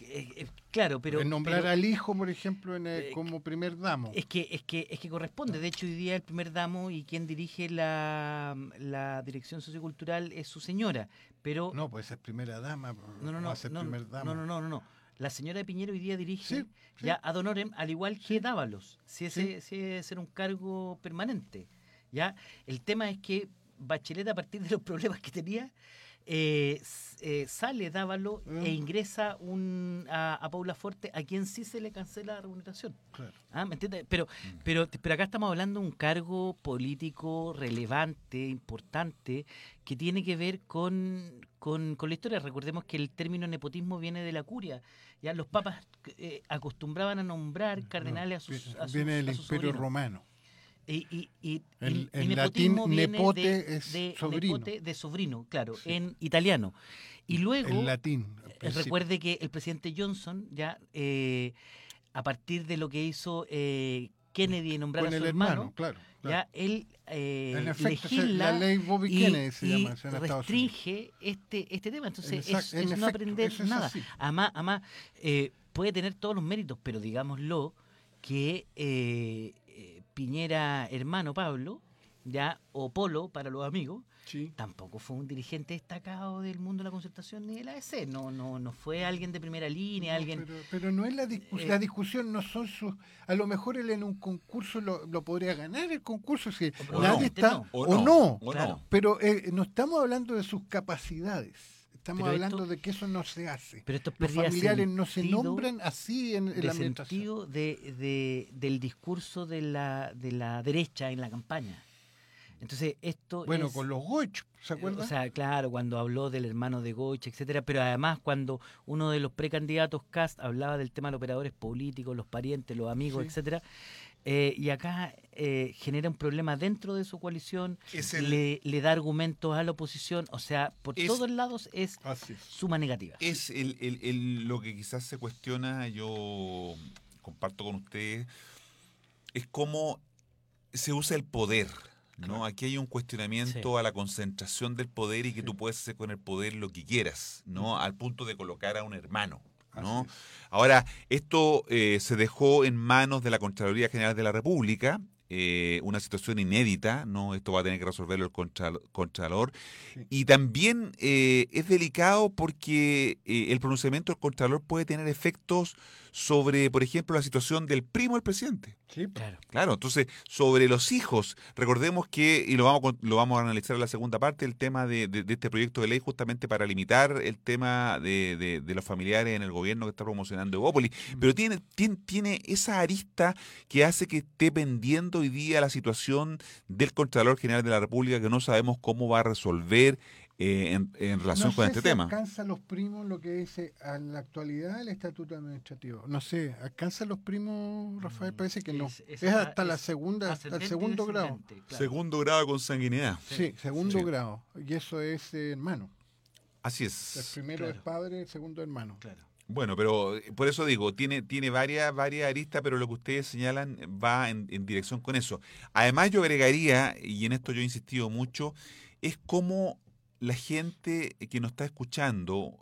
D: Eh, eh, claro, pero
C: en nombrar
D: pero,
C: al hijo, por ejemplo, en el,
D: eh,
C: como primer damo.
D: Es que es que es que corresponde. De hecho, hoy día el primer damo y quien dirige la, la dirección sociocultural es su señora. Pero
C: no, pues es primera dama.
D: no, no, no,
C: va a ser
D: no,
C: primer damo.
D: no, no, no, no, no. La señora de Piñera hoy día dirige
C: Sí, sí.
D: ya ad honorem, al igual que Dávalos, si ese,
C: Sí.
D: si ese era un cargo permanente. Ya, el tema es que Bachelet, a partir de los problemas que tenía, eh, s- eh, sale Dávalo
C: Mm.
D: e ingresa un, a, a Paula Forte, a quien sí se le cancela la remuneración.
C: Claro.
D: Ah, ¿me entiendes? Pero, pero, pero acá estamos hablando de un cargo político relevante, importante, que tiene que ver con, con, con la historia. Recordemos que el término nepotismo viene de la curia. Ya los papas eh, acostumbraban a nombrar cardenales a sus, a sus
C: Viene del
D: a sus
C: Imperio
D: sobrinos.
C: Romano.
D: Y, y, y,
C: En-
D: y-
C: en
D: y nepotismo
C: latín,
D: viene
C: nepote
D: de,
C: es
D: de
C: sobrino.
D: nepote de sobrino, claro, en italiano. Y luego,
C: En latín. al
D: eh,
C: principio.
D: recuerde que el presidente Johnson, ya eh, a partir de lo que hizo eh, Kennedy en nombrar
C: Con
D: a
C: el
D: su
C: hermano,
D: hermano,
C: claro.
D: ya
C: claro.
D: él eh,
C: En efecto,
D: legisla
C: la ley Bobby
D: y,
C: Kennedy se
D: y
C: llama eso en Estados Unidos.
D: restringe este, este tema. Entonces,
C: Exacto,
D: es,
C: en
D: es no
C: efecto,
D: aprender
C: eso es
D: nada.
C: así.
D: Además, además eh, puede tener todos los méritos, pero digámoslo, que eh, eh, Piñera, hermano Pablo, ya o Polo para los amigos,
C: Sí.
D: tampoco fue un dirigente destacado del mundo de la concertación ni de la A D C. No, no, no fue alguien de primera línea,
C: No,
D: alguien.
C: pero, pero no es la discusión.
D: Eh,
C: la discusión no son sus. A lo mejor él en un concurso lo, lo podría ganar el concurso si
D: O
C: nadie
D: no,
C: está.
D: no.
C: O,
B: O
C: no.
B: no, o
D: Claro.
B: no.
C: Pero eh, no estamos hablando de sus capacidades. Estamos
D: Pero
C: hablando
D: esto-
C: de que eso no se hace.
D: Pero esto es
C: Los
D: pérdida de
C: familiares no se
D: sentido,
C: nombran así en, en
D: de
C: la administración.
D: sentido de, de- del discurso de la, de la derecha en la campaña. Entonces, esto
C: Bueno,
D: es,
C: con los Goich, ¿se acuerdan?
D: O sea, claro, cuando habló del hermano de Goich, etcétera, pero además cuando uno de los precandidatos Cast hablaba del tema de los operadores políticos, los parientes, los amigos,
C: Sí.
D: etcétera, eh, y acá eh, genera un problema dentro de su coalición,
B: Es el-
D: le, le da argumentos a la oposición, o sea, por
B: Es-
D: todos lados es
C: Así es.
D: suma negativa.
B: Es el, el- el- lo que quizás se cuestiona, yo comparto con ustedes, es cómo se usa el poder. ¿No?
C: Claro.
B: Aquí hay un cuestionamiento
D: Sí.
B: a la concentración del poder y que
C: Sí.
B: tú puedes hacer con el poder lo que quieras, ¿no? Al punto de colocar a un hermano, ¿no?
C: Así es.
B: Ahora, esto eh, se dejó en manos de la Contraloría General de la República, eh, una situación inédita, ¿no? Esto va a tener que resolverlo el Contral- Contralor.
C: Sí.
B: Y también eh, es delicado porque eh, el pronunciamiento del Contralor puede tener efectos sobre, por ejemplo, la situación del primo del presidente.
C: Sí, pues.
D: Claro.
B: Claro, entonces, sobre los hijos, recordemos que, y lo vamos, a con- lo vamos a analizar en la segunda parte, el tema de, de- de este proyecto de ley justamente para limitar el tema de, de- de los familiares en el gobierno que está promocionando Evópolis, pero tiene, tiene, tiene esa arista que hace que esté pendiendo hoy día la situación del Contralor General de la República, que no sabemos cómo va a resolver eh, en, en relación
C: no
B: con
C: sé
B: este
C: si
B: tema.
C: ¿Alcanza a los primos lo que dice en la actualidad el estatuto administrativo? No sé, ¿alcanza a los primos, Rafael? Parece que no.
D: Es-
C: Es,
D: es-
C: hasta la
D: es
C: segunda, hasta el
D: ascendente y
C: segundo grado.
D: descendente, claro.
B: Segundo grado de consanguinidad.
C: Sí, segundo
B: Sí.
C: grado. Y eso es eh, hermano.
B: Así
C: El
B: es.
C: primero
D: Claro.
C: es padre, el segundo hermano.
D: Claro.
B: Bueno, pero eh, por eso digo, tiene, tiene varias, varias aristas, pero lo que ustedes señalan va en, en dirección con eso. Además, yo agregaría, y en esto yo he insistido mucho, es cómo la gente que nos está escuchando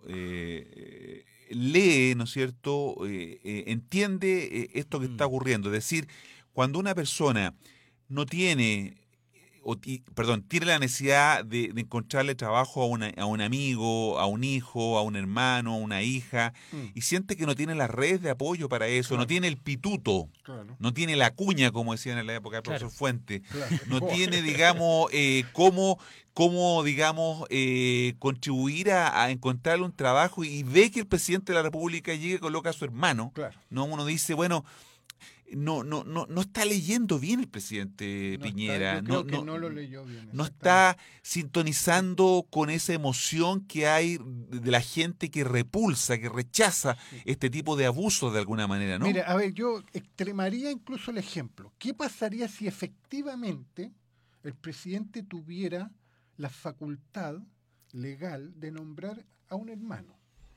B: eh, eh, lee, ¿no es cierto?, eh, eh, entiende eh, esto que está
D: Mm.
B: ocurriendo. Es decir, cuando una persona no tiene, o ti- perdón, tiene la necesidad de, de encontrarle trabajo a, una- a un amigo, a un hijo, a un hermano, a una hija,
C: Mm,
B: y siente que no tiene las redes de apoyo para eso,
C: Claro.
B: no tiene el pituto,
C: claro,
B: no tiene la cuña, como decían en la época del
D: Claro.
B: profesor Fuente,
C: claro.
B: no tiene, digamos, eh, cómo, cómo, digamos, eh, contribuir a, a encontrarle un trabajo y ve que el presidente de la República llega y coloca a su hermano,
C: Claro.
B: no, uno dice, bueno, no, no, no, no está leyendo bien el presidente
C: No está-
B: Piñera,
C: yo creo
B: no,
C: que
B: no,
C: no lo leyó bien.
B: no
C: exactamente.
B: está sintonizando con esa emoción que hay de la gente que repulsa, que rechaza este tipo de abusos de alguna manera, ¿no?
C: Mira, a ver, yo extremaría incluso el ejemplo. ¿Qué pasaría si efectivamente el presidente tuviera la facultad legal de nombrar a un hermano?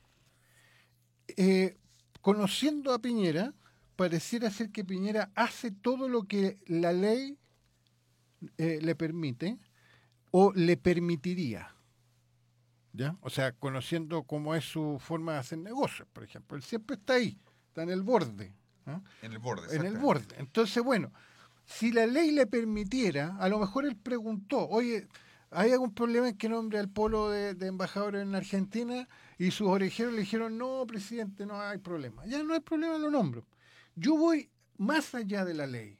C: Eh, conociendo a Piñera, pareciera ser que Piñera hace todo lo que la ley eh, le permite o le permitiría. ¿ya? O sea, conociendo cómo es su forma de hacer negocios, por ejemplo. Él siempre está ahí, está en el borde. ¿eh?
B: En el borde,
C: En el borde. Entonces, bueno, si la ley le permitiera, a lo mejor él preguntó, oye, ¿hay algún problema en que nombre al polo de, de embajador en Argentina? Y sus orejeros le dijeron, no, presidente, no hay problema. Ya no hay problema, lo nombro. Yo voy más allá de la ley.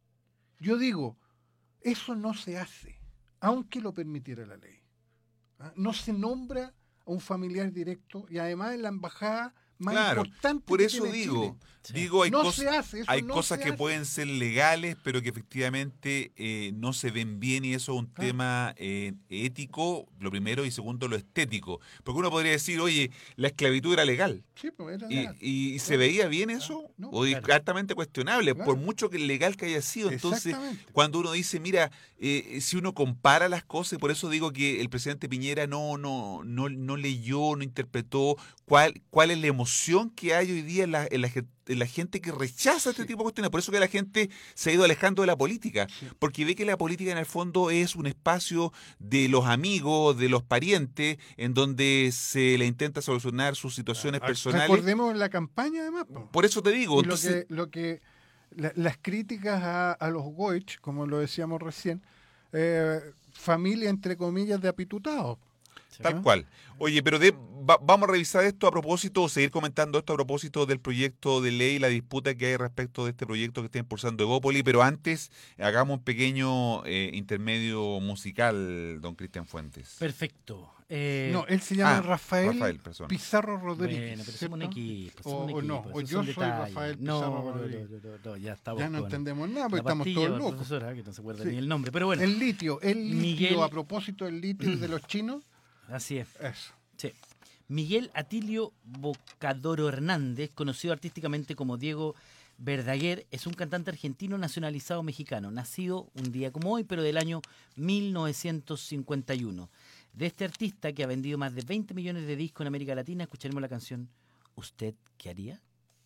C: Yo digo, eso no se hace, aunque lo permitiera la ley. ¿Ah? No se nombra a un familiar directo y además en la embajada más
B: claro,
C: importante
B: por
C: que
B: eso
C: tiene
B: digo,
C: Chile.
B: digo hay,
C: no
B: cos
C: se hace, eso
B: hay
C: no
B: cosas
C: se
B: que
C: hace.
B: pueden ser legales, pero que efectivamente eh, no se ven bien y eso es un
C: Claro.
B: tema eh, ético, lo primero, y segundo, lo estético. Porque uno podría decir, oye, la esclavitud era legal.
C: Sí, pues era
B: ¿Y,
C: legal.
B: y, y se
C: Claro.
B: veía bien eso?
C: No,
B: ¿O es
D: claro.
B: altamente cuestionable?
C: Claro.
B: Por mucho que legal que haya sido. Entonces,
C: Exactamente.
B: cuando uno dice, mira, eh, si uno compara las cosas, y por eso digo que el presidente Piñera no, no, no, no leyó, no interpretó cuál, cuál es la emoción que hay hoy día en la, en la, en la gente que rechaza este
C: Sí.
B: tipo de cuestiones. Por eso que la gente se ha ido alejando de la política,
C: Sí.
B: porque ve que la política en el fondo es un espacio de los amigos, de los parientes, en donde se le intenta solucionar sus situaciones
C: Ah,
B: personales.
C: Recordemos la campaña además. po.
B: Por eso te digo,
C: Y lo
B: entonces,
C: que, lo que la- las críticas a, a los Goich, como lo decíamos recién, eh, familia entre comillas de apitutados.
B: tal
C: ¿Ah?
B: cual. Oye, pero de, va- vamos a revisar esto a propósito, o seguir comentando esto a propósito del proyecto de ley, la disputa que hay respecto de este proyecto que está impulsando Evópoli, pero antes hagamos un pequeño eh, intermedio musical, don Cristian Fuentes.
D: Perfecto. Eh,
C: No, él se llama
B: ah,
C: Rafael,
B: Rafael, persona.
C: Pizarro Rodríguez.
D: Bueno, pero somos un
C: ¿cierto?
D: equipo,
C: O-
D: somos un
C: o no,
D: equipo,
C: o
D: esos
C: yo
D: son
C: soy
D: detalles.
C: Rafael
D: no,
C: Pizarro
D: no, no,
C: Rodríguez.
D: no, no, no, ya estamos
C: Ya no
D: con
C: entendemos nada,
D: la
C: porque estamos
D: pastilla,
C: todos locos.
D: profesora, que no se acuerda
C: Sí.
D: ni el nombre, pero bueno,
C: El litio, el litio,
D: Miguel-
C: a propósito del litio de los chinos,
D: así es.
C: eso.
D: Sí. Miguel Atilio Bocadoro Hernández, conocido artísticamente como Diego Verdaguer, es un cantante argentino nacionalizado mexicano, nacido un día como hoy, pero del año mil novecientos cincuenta y uno. De este artista, que ha vendido más de veinte millones de discos en América Latina, escucharemos la canción ¿Usted qué haría?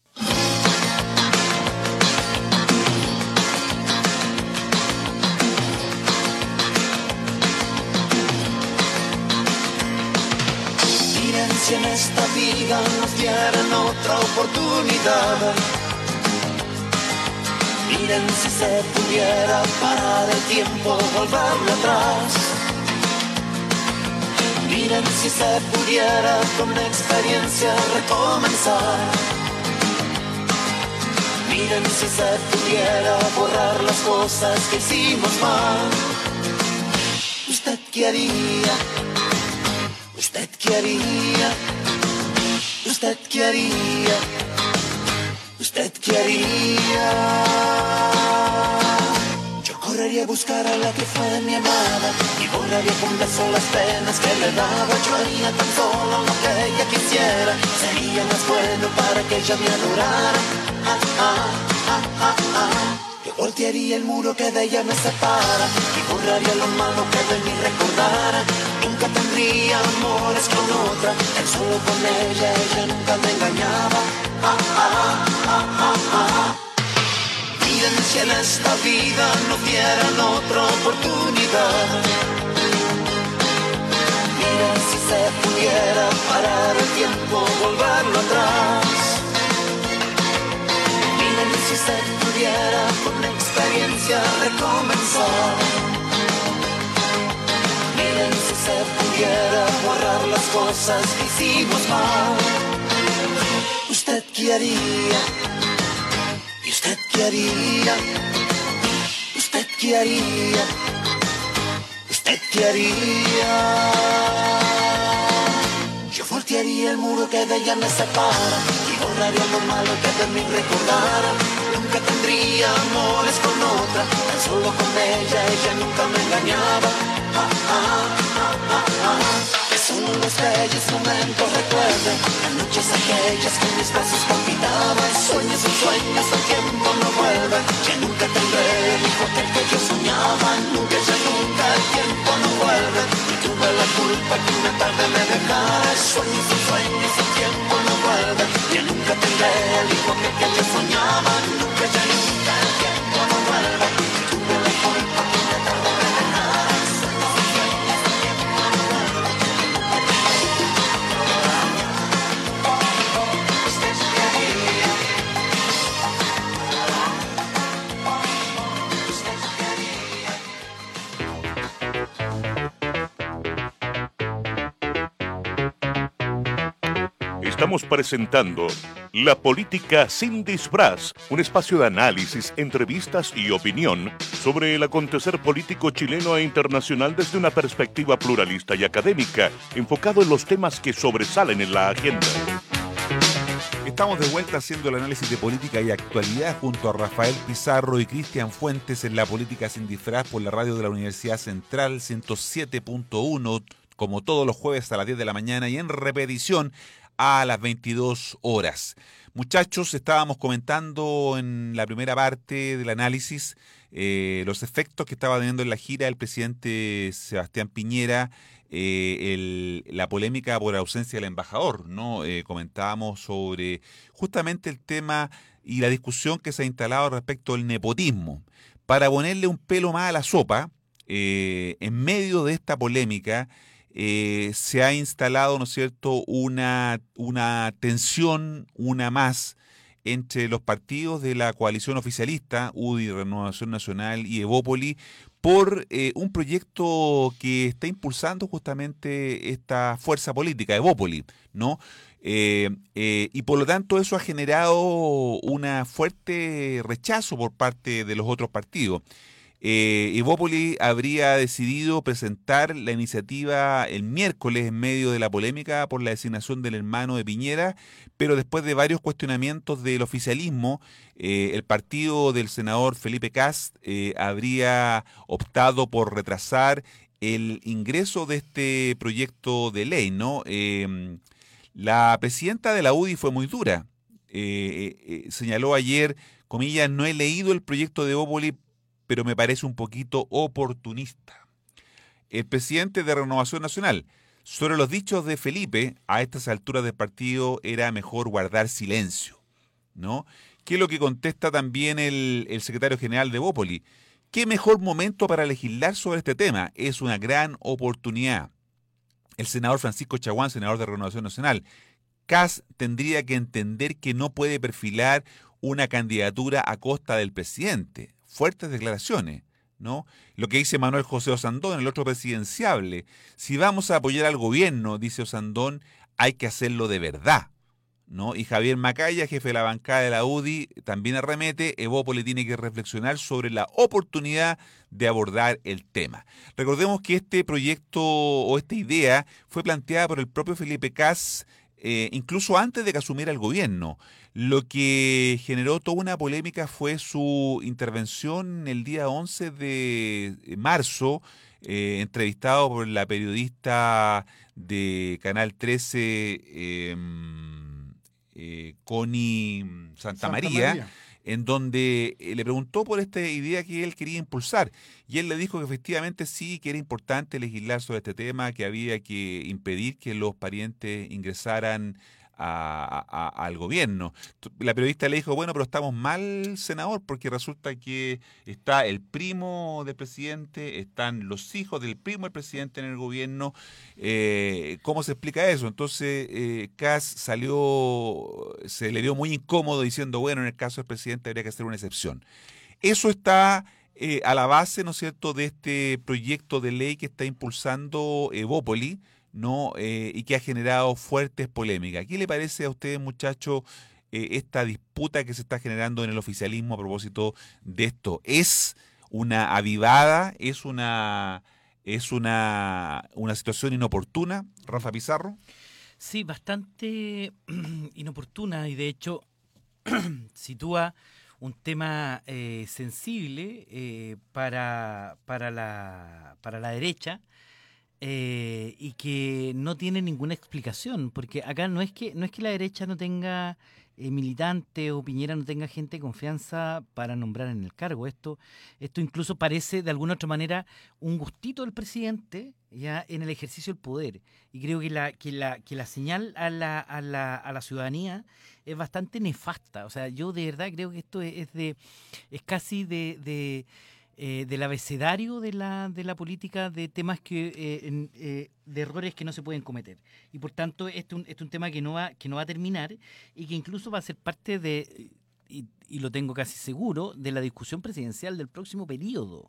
E: Miren si en esta vida nos dieran otra oportunidad. Miren si se pudiera parar el tiempo, volverlo atrás. Miren si se pudiera con experiencia recomenzar. Miren si se pudiera borrar las cosas que hicimos mal. ¿Usted qué haría? ¿Usted qué haría? ¿Usted qué haría? ¿Usted qué haría? Yo correría a buscar a la que fue mi amada y borraría con beso las penas que le daba. Yo haría tan solo lo que ella quisiera. Sería más bueno para que ella me adorara. Ah, ah, ah, ah, ah. Yo voltearía el muro que de ella me separa y borraría lo malo que de mí recordara. Nunca tendría amores con otra, él solo con ella, ella nunca me engañaba. Ah, ah, ah, ah, ah. Miren si en esta vida nos dieran otra oportunidad. Miren si se pudiera parar el tiempo, volverlo atrás. Miren si se pudiera con experiencia recomenzar. Miren si se pudiera borrar las cosas que hicimos mal. ¿Usted qué haría? ¿Y usted qué haría? ¿Usted qué haría? ¿Usted qué haría? Yo voltearía el muro que de ella me separa y borraría lo malo que de mí recordara. Nunca tendría amores con otra, tan solo con ella, ella nunca me engañaba. Ah, ah, ah, ah, ah. Que solo los bellos momentos recuerden las noches aquellas que mis besos palpitaban. Sueños son sueños, el tiempo no vuelve. Que nunca tendré el hijo aquel que yo soñaba. Nunca, ya nunca, el tiempo no vuelve. Y tuve la culpa que una tarde me dejara. Sueños son sueños, el tiempo no vuelve. Que nunca tendré el hijo aquel que yo soñaba. Nunca, ya nunca, el tiempo no vuelve. Y tuve la culpa que una tarde me dejara. Sueños son sueños, el tiempo no vuelve.
A: Estamos presentando La Política sin Disfraz, un espacio de análisis, entrevistas y opinión sobre el acontecer político chileno e internacional desde una perspectiva pluralista y académica, enfocado en los temas que sobresalen en la agenda.
B: Estamos de vuelta haciendo el análisis de política y actualidad junto a Rafael Pizarro y Cristian Fuentes en La Política sin Disfraz por la radio de la Universidad Central ciento siete punto uno, como todos los jueves a las diez de la mañana y en repetición a las veintidós horas. Muchachos, estábamos comentando en la primera parte del análisis eh, los efectos que estaba teniendo en la gira el presidente Sebastián Piñera, eh, el, la polémica por ausencia del embajador, ¿no? Eh, comentábamos sobre justamente el tema y la discusión que se ha instalado respecto al nepotismo. Para ponerle un pelo más a la sopa, eh, en medio de esta polémica, Eh, se ha instalado, ¿no es cierto?, una, una tensión, una más, entre los partidos de la coalición oficialista, U D I, Renovación Nacional y Evópoli, por eh, un proyecto que está impulsando justamente esta fuerza política, Evópoli, ¿no? Eh, eh, y por lo tanto eso ha generado un fuerte rechazo por parte de los otros partidos. Eh, Evópoli habría decidido presentar la iniciativa el miércoles en medio de la polémica por la designación del hermano de Piñera, pero después de varios cuestionamientos del oficialismo, eh, el partido del senador Felipe Kast eh, habría optado por retrasar el ingreso de este proyecto de ley, ¿no? Eh, la presidenta de la U D I fue muy dura. Eh, eh, señaló ayer, comillas, no he leído el proyecto de Evópoli, pero me parece un poquito oportunista. El presidente de Renovación Nacional, sobre los dichos de Felipe, a estas alturas del partido era mejor guardar silencio, ¿no? ¿Qué es lo que contesta también el, el secretario general de Evópoli? ¿Qué mejor momento para legislar sobre este tema? Es una gran oportunidad. El senador Francisco Chaguán, senador de Renovación Nacional, Kast tendría que entender que no puede perfilar una candidatura a costa del presidente. Fuertes declaraciones, ¿no? Lo que dice Manuel José Osandón, el otro presidenciable. Si vamos a apoyar al gobierno, dice Osandón, hay que hacerlo de verdad, ¿no? Y Javier Macaya, jefe de la bancada de la U D I, también arremete, Evópoli tiene que reflexionar sobre la oportunidad de abordar el tema. Recordemos que este proyecto o esta idea fue planteada por el propio Felipe Kast, Eh, incluso antes de que asumiera el gobierno. Lo que generó toda una polémica fue su intervención el día once de marzo, eh, entrevistado por la periodista de Canal trece, eh, eh, Connie Santamaría, Santa en donde le preguntó por esta idea que él quería impulsar. Y él le dijo que efectivamente sí, que era importante legislar sobre este tema, que había que impedir que los parientes ingresaran a, a, al gobierno. La periodista le dijo, bueno, pero estamos mal, senador, porque resulta que está el primo del presidente, están los hijos del primo del presidente en el gobierno. Eh, ¿Cómo se explica eso? Entonces, eh, Kast salió, se le vio muy incómodo diciendo, bueno, en el caso del presidente habría que hacer una excepción. Eso está eh, a la base, ¿no es cierto?, de este proyecto de ley que está impulsando Evópoli, ¿no? Eh, y que ha generado fuertes polémicas. ¿Qué le parece a ustedes, muchachos, eh, esta disputa que se está generando en el oficialismo a propósito de esto? ¿Es una avivada? ¿Es una es una, una situación inoportuna, Rafa Pizarro?
D: Sí, bastante inoportuna y de hecho sitúa un tema eh, sensible eh, para, para, la, para la derecha. Eh, y que no tiene ninguna explicación, porque acá no es que no es que la derecha no tenga eh, militantes o Piñera no tenga gente de confianza para nombrar en el cargo. Esto, esto incluso parece de alguna otra manera un gustito del presidente ya en el ejercicio del poder. Y creo que la, que la, que la señal a la, a la, a la ciudadanía es bastante nefasta. O sea, yo de verdad creo que esto es, es de es casi de, de Eh, del abecedario de la de la política de temas que eh, en, eh, de errores que no se pueden cometer, y por tanto este es un, este un tema que no va que no va a terminar y que incluso va a ser parte de y, y lo tengo casi seguro de la discusión presidencial del próximo periodo.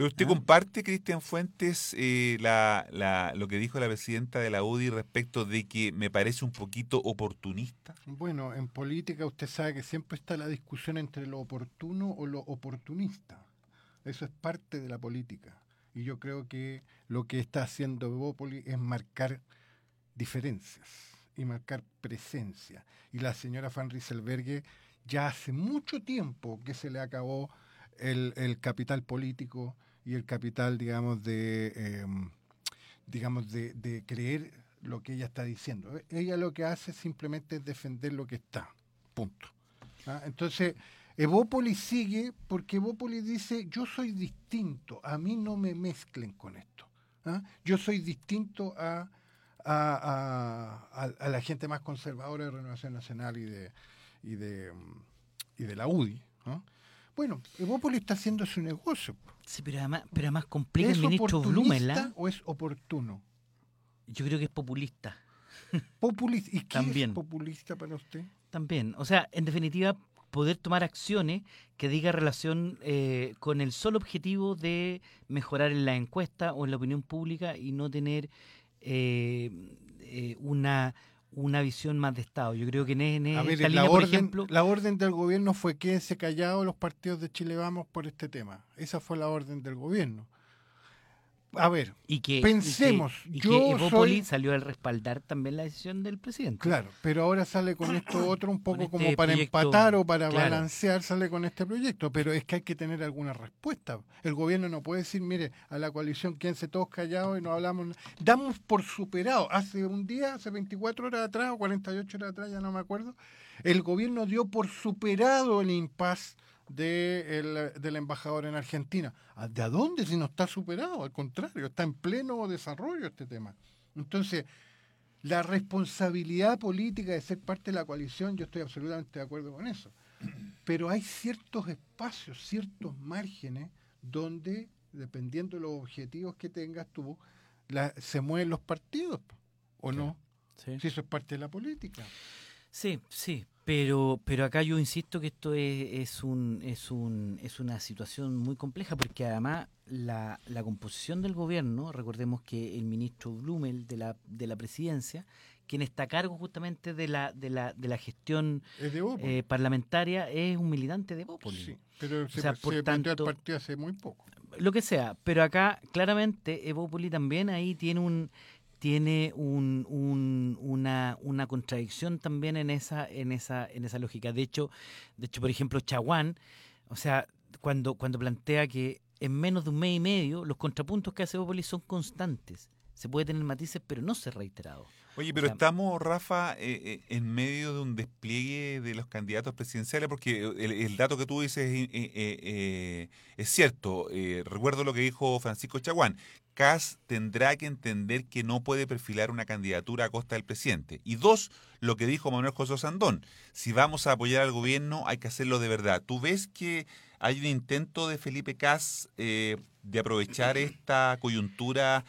B: Pero usted ¿Ah? comparte, Cristian Fuentes, eh, la, la, lo que dijo la presidenta de la U D I respecto de que me parece un poquito oportunista.
C: Bueno, en política usted sabe que siempre está la discusión entre lo oportuno o lo oportunista. Eso es parte de la política. Y yo creo que lo que está haciendo Evópolis es marcar diferencias y marcar presencia. Y la señora Van Rieselberghe ya hace mucho tiempo que se le acabó el, el capital político y el capital, digamos, de eh, digamos de, de creer lo que ella está diciendo. Ella lo que hace simplemente es defender lo que está. Punto. ¿Ah? Entonces, Evópolis sigue porque Evópolis dice, yo soy distinto, a mí no me mezclen con esto. ¿Ah? Yo soy distinto a A, a, a la gente más conservadora de Renovación Nacional y de y de, y de la U D I, ¿no? Bueno, Evópolis está haciendo su negocio.
D: Sí, pero además, pero además complica el ministro Blumela.
C: ¿O es oportuno?
D: Yo creo que es populista.
C: Populista. ¿Y qué
D: También.
C: es populista para usted?
D: También. O sea, en definitiva, poder tomar acciones que diga relación eh, con el solo objetivo de mejorar en la encuesta o en la opinión pública y no tener Eh, eh, una una visión más de Estado. Yo creo que en, en
C: a ver,
D: esta
C: la
D: línea,
C: orden,
D: por ejemplo...
C: La orden del gobierno fue quédense callados los partidos de Chile Vamos por este tema. Esa fue la orden del gobierno. A ver,
D: y que,
C: pensemos.
D: Y que, y
C: yo
D: que Evópolis
C: soy...
D: salió al respaldar también la decisión del presidente.
C: Claro, pero ahora sale con esto otro un poco
D: este
C: como para
D: proyecto,
C: empatar o para
D: claro.
C: balancear, sale con este proyecto. Pero es que hay que tener alguna respuesta. El gobierno no puede decir, mire, a la coalición quédense todos callados y no hablamos. Damos por superado. Hace un día, hace veinticuatro horas atrás o cuarenta y ocho horas atrás, ya no me acuerdo, el gobierno dio por superado el impasse de el, del embajador en Argentina. ¿De a dónde si no está superado? Al contrario, está en pleno desarrollo este tema. Entonces, la responsabilidad política de ser parte de la coalición, yo estoy absolutamente de acuerdo con eso. Pero hay ciertos espacios, ciertos márgenes donde, dependiendo de los objetivos que tengas tú, la, se mueven los partidos, ¿o no?
D: Sí.
C: Si eso es parte de la política.
D: Sí, sí, pero pero acá yo insisto que esto es, es un es un es una situación muy compleja porque además la, la composición del gobierno, recordemos que el ministro Blumel de la de la presidencia, quien está a cargo justamente de la de la de la gestión eh, parlamentaria, es un militante de Evópolis.
C: Sí, pero se,
D: o sea, por
C: se
D: tanto,
C: metió al partido hace muy poco.
D: Lo que sea, pero acá claramente Evópolis también ahí tiene un tiene un, un, una, una contradicción también en esa, en esa, en esa lógica. De hecho, de hecho, por ejemplo, Chaguán, o sea, cuando, cuando plantea que en menos de un mes y medio los contrapuntos que hace Evópolis son constantes. Se puede tener matices, pero no ser reiterado.
B: Oye, pero
D: o sea,
B: estamos, Rafa, eh, eh, en medio de un despliegue de los candidatos presidenciales, porque el, el dato que tú dices eh, eh, eh, es cierto. Eh, recuerdo lo que dijo Francisco Chaguán. Kast tendrá que entender que no puede perfilar una candidatura a costa del presidente. Y dos, lo que dijo Manuel José Sandón. Si vamos a apoyar al gobierno, hay que hacerlo de verdad. ¿Tú ves que hay un intento de Felipe Kast eh, de aprovechar esta coyuntura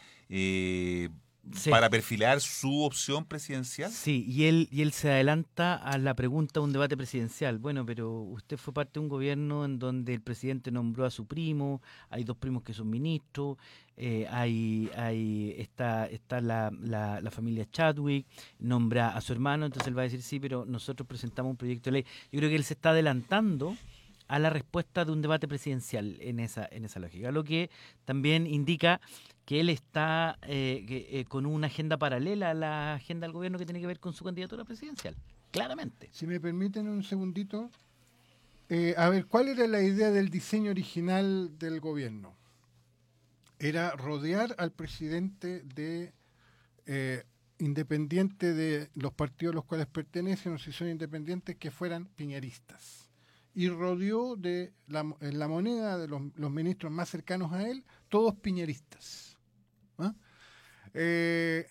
B: eh, sí. para perfilar su opción presidencial?
D: Sí, y él, y él se adelanta a la pregunta de un debate presidencial. Bueno, pero usted fue parte de un gobierno en donde el presidente nombró a su primo, hay dos primos que son ministros, eh, hay, hay está, está la, la, la familia Chadwick, nombra a su hermano, entonces él va a decir, sí, pero nosotros presentamos un proyecto de ley. Yo creo que él se está adelantando a la respuesta de un debate presidencial en esa en esa lógica, lo que también indica que él está eh, que, eh, con una agenda paralela a la agenda del gobierno que tiene que ver con su candidatura presidencial, claramente.
C: Si me permiten un segundito, eh, a ver, ¿cuál era la idea del diseño original del gobierno? Era rodear al presidente de eh, independiente de los partidos a los cuales pertenecen, o si son independientes, que fueran piñeristas. Y rodeó de la, la moneda de los, los ministros más cercanos a él, todos piñeristas. ¿Ah? Eh,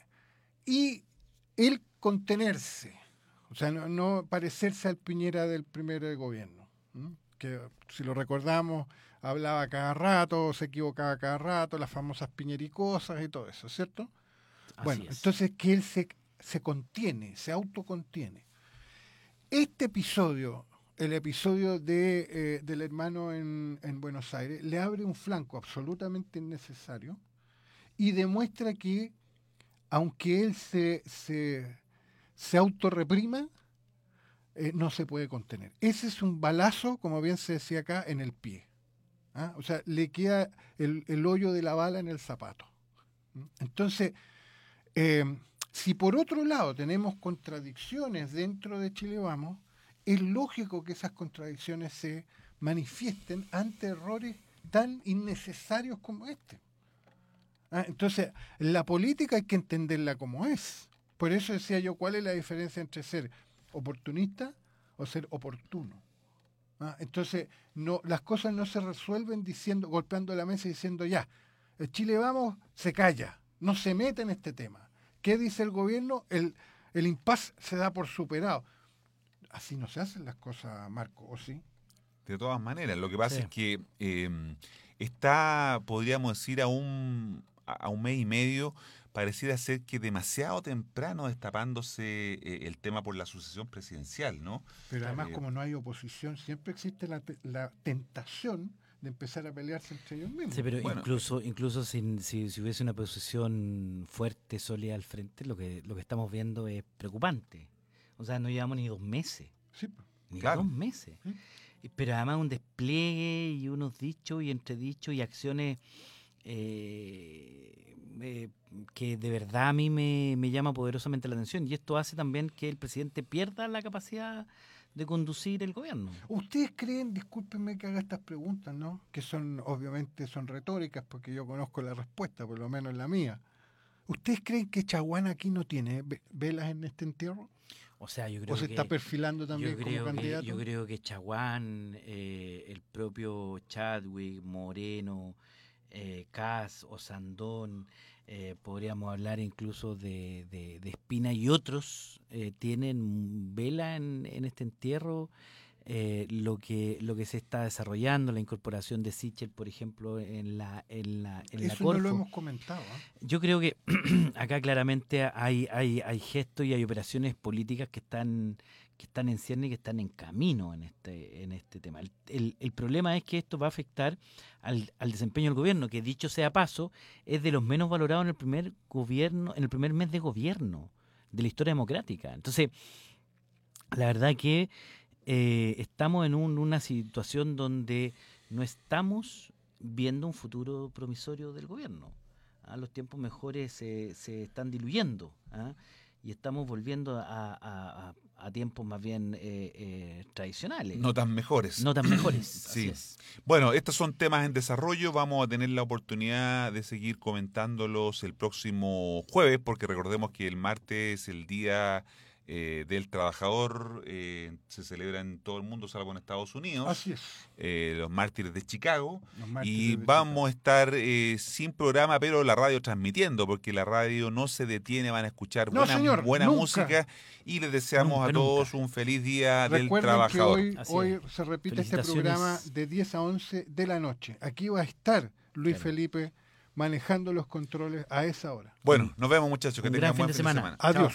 C: y él contenerse, o sea, no, no parecerse al Piñera del primer gobierno, ¿no? Que si lo recordamos, hablaba cada rato, se equivocaba cada rato, las famosas piñericosas y todo eso, ¿cierto?
D: Así
C: bueno,
D: es.
C: Entonces que él se, se contiene, se autocontiene. Este episodio el episodio de, eh, del hermano en, en Buenos Aires, le abre un flanco absolutamente innecesario y demuestra que, aunque él se, se, se autorreprima, eh, no se puede contener. Ese es un balazo, como bien se decía acá, en el pie. ¿Ah? O sea, le queda el, el hoyo de la bala en el zapato. Entonces, eh, si por otro lado tenemos contradicciones dentro de Chile Vamos, es lógico que esas contradicciones se manifiesten ante errores tan innecesarios como este. ¿Ah? Entonces, la política hay que entenderla como es. Por eso decía yo, ¿cuál es la diferencia entre ser oportunista o ser oportuno? ¿Ah? Entonces, no, las cosas no se resuelven diciendo, golpeando la mesa y diciendo, ya, el Chile Vamos se calla, no se mete en este tema. ¿Qué dice el gobierno? El, el impasse se da por superado. Así no se hacen las cosas, Marco, ¿o sí?
B: De todas maneras, lo que pasa
D: Sí.
B: es que eh, está, podríamos decir, a un, a un mes y medio, pareciera ser que demasiado temprano destapándose eh, el tema por la sucesión presidencial, ¿no?
C: Pero además,
B: Eh,
C: como no hay oposición, siempre existe la, te- la tentación de empezar a pelearse entre ellos mismos.
D: Sí, pero
B: Bueno.
D: incluso, incluso sin, si, si hubiese una posición fuerte, sólida al frente, lo que, lo que estamos viendo es preocupante. O sea, no llevamos ni dos meses.
C: Sí, pues.
D: Ni
B: Claro.
D: dos meses.
C: Sí.
D: Y- Pero además un despliegue y unos dichos y entredichos y acciones eh, eh, que de verdad a mí me, me llama poderosamente la atención. Y esto hace también que el presidente pierda la capacidad de conducir el gobierno.
C: ¿Ustedes creen, discúlpenme que haga estas preguntas, ¿no? Que son, obviamente, son retóricas, porque yo conozco la respuesta, por lo menos la mía. ¿Ustedes creen que Chaguán aquí no tiene ve- velas en este entierro?
D: O sea, yo creo
C: ¿O se
D: que...
C: está perfilando también
D: Yo
C: como
D: creo, que,
C: candidato?
D: yo creo que Chaguán, eh, el propio Chadwick, Moreno, eh, Kass, Osandón, eh, podríamos hablar incluso de, de, de Espina y otros, eh, tienen vela en, en este entierro. Eh, lo que lo que se está desarrollando, la incorporación de Sichel, por ejemplo, en la en la en la
C: Eso no lo
D: Corfo.
C: hemos comentado. ¿Ah?
D: Yo creo que acá claramente hay, hay, hay gestos y hay operaciones políticas que están que están en cierne y que están en camino en este en este tema. El, el, el problema es que esto va a afectar al, al desempeño del gobierno, que dicho sea paso, es de los menos valorados en el primer gobierno, en el primer mes de gobierno de la historia democrática. Entonces, la verdad que eh, estamos en un- una situación donde no estamos viendo un futuro promisorio del gobierno. ¿Ah? Los tiempos mejores se, se están diluyendo, ¿ah? Y estamos volviendo a, a- a- a tiempos más bien eh, eh, tradicionales,
B: no tan mejores.
D: no tan mejores. así
B: Sí.
D: es.
B: Bueno, estos son temas en desarrollo. Vamos a tener la oportunidad de seguir comentándolos el próximo jueves, porque recordemos que el martes es el día eh, del trabajador. Eh, se celebra en todo el mundo, salvo en Estados Unidos.
C: Así es.
B: eh, los mártires de Chicago.
C: Los mártires
B: Y
C: de
B: vamos a estar eh, sin programa, pero la radio transmitiendo, porque la radio no se detiene, van a escuchar
C: No,
B: buena,
C: señor,
B: buena
C: nunca.
B: música y les deseamos
D: Nunca,
B: a todos un feliz día del
C: Recuerden
B: trabajador.
C: que hoy,
D: Así
C: hoy
D: es.
C: se repite este
D: Felicitaciones.
C: programa de diez a once de la noche. Aquí va a estar Luis
D: Claro.
C: Felipe manejando los controles a esa hora.
B: Bueno, nos vemos muchachos, que
D: Un
B: tengan
D: gran
B: buen
D: fin de semana.
C: Adiós.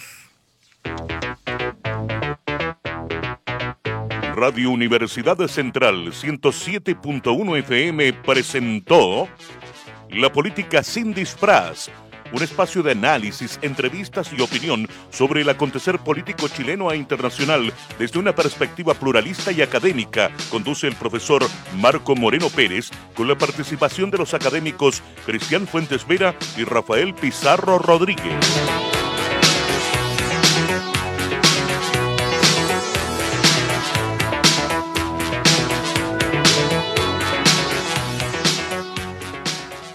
A: Radio Universidad Central ciento siete punto uno F M presentó La Política sin Disfraz, un espacio de análisis, entrevistas y opinión sobre el acontecer político chileno e internacional desde una perspectiva pluralista y académica. Conduce el profesor Marco Moreno Pérez con la participación de los académicos Cristian Fuentes Vera y Rafael Pizarro Rodríguez.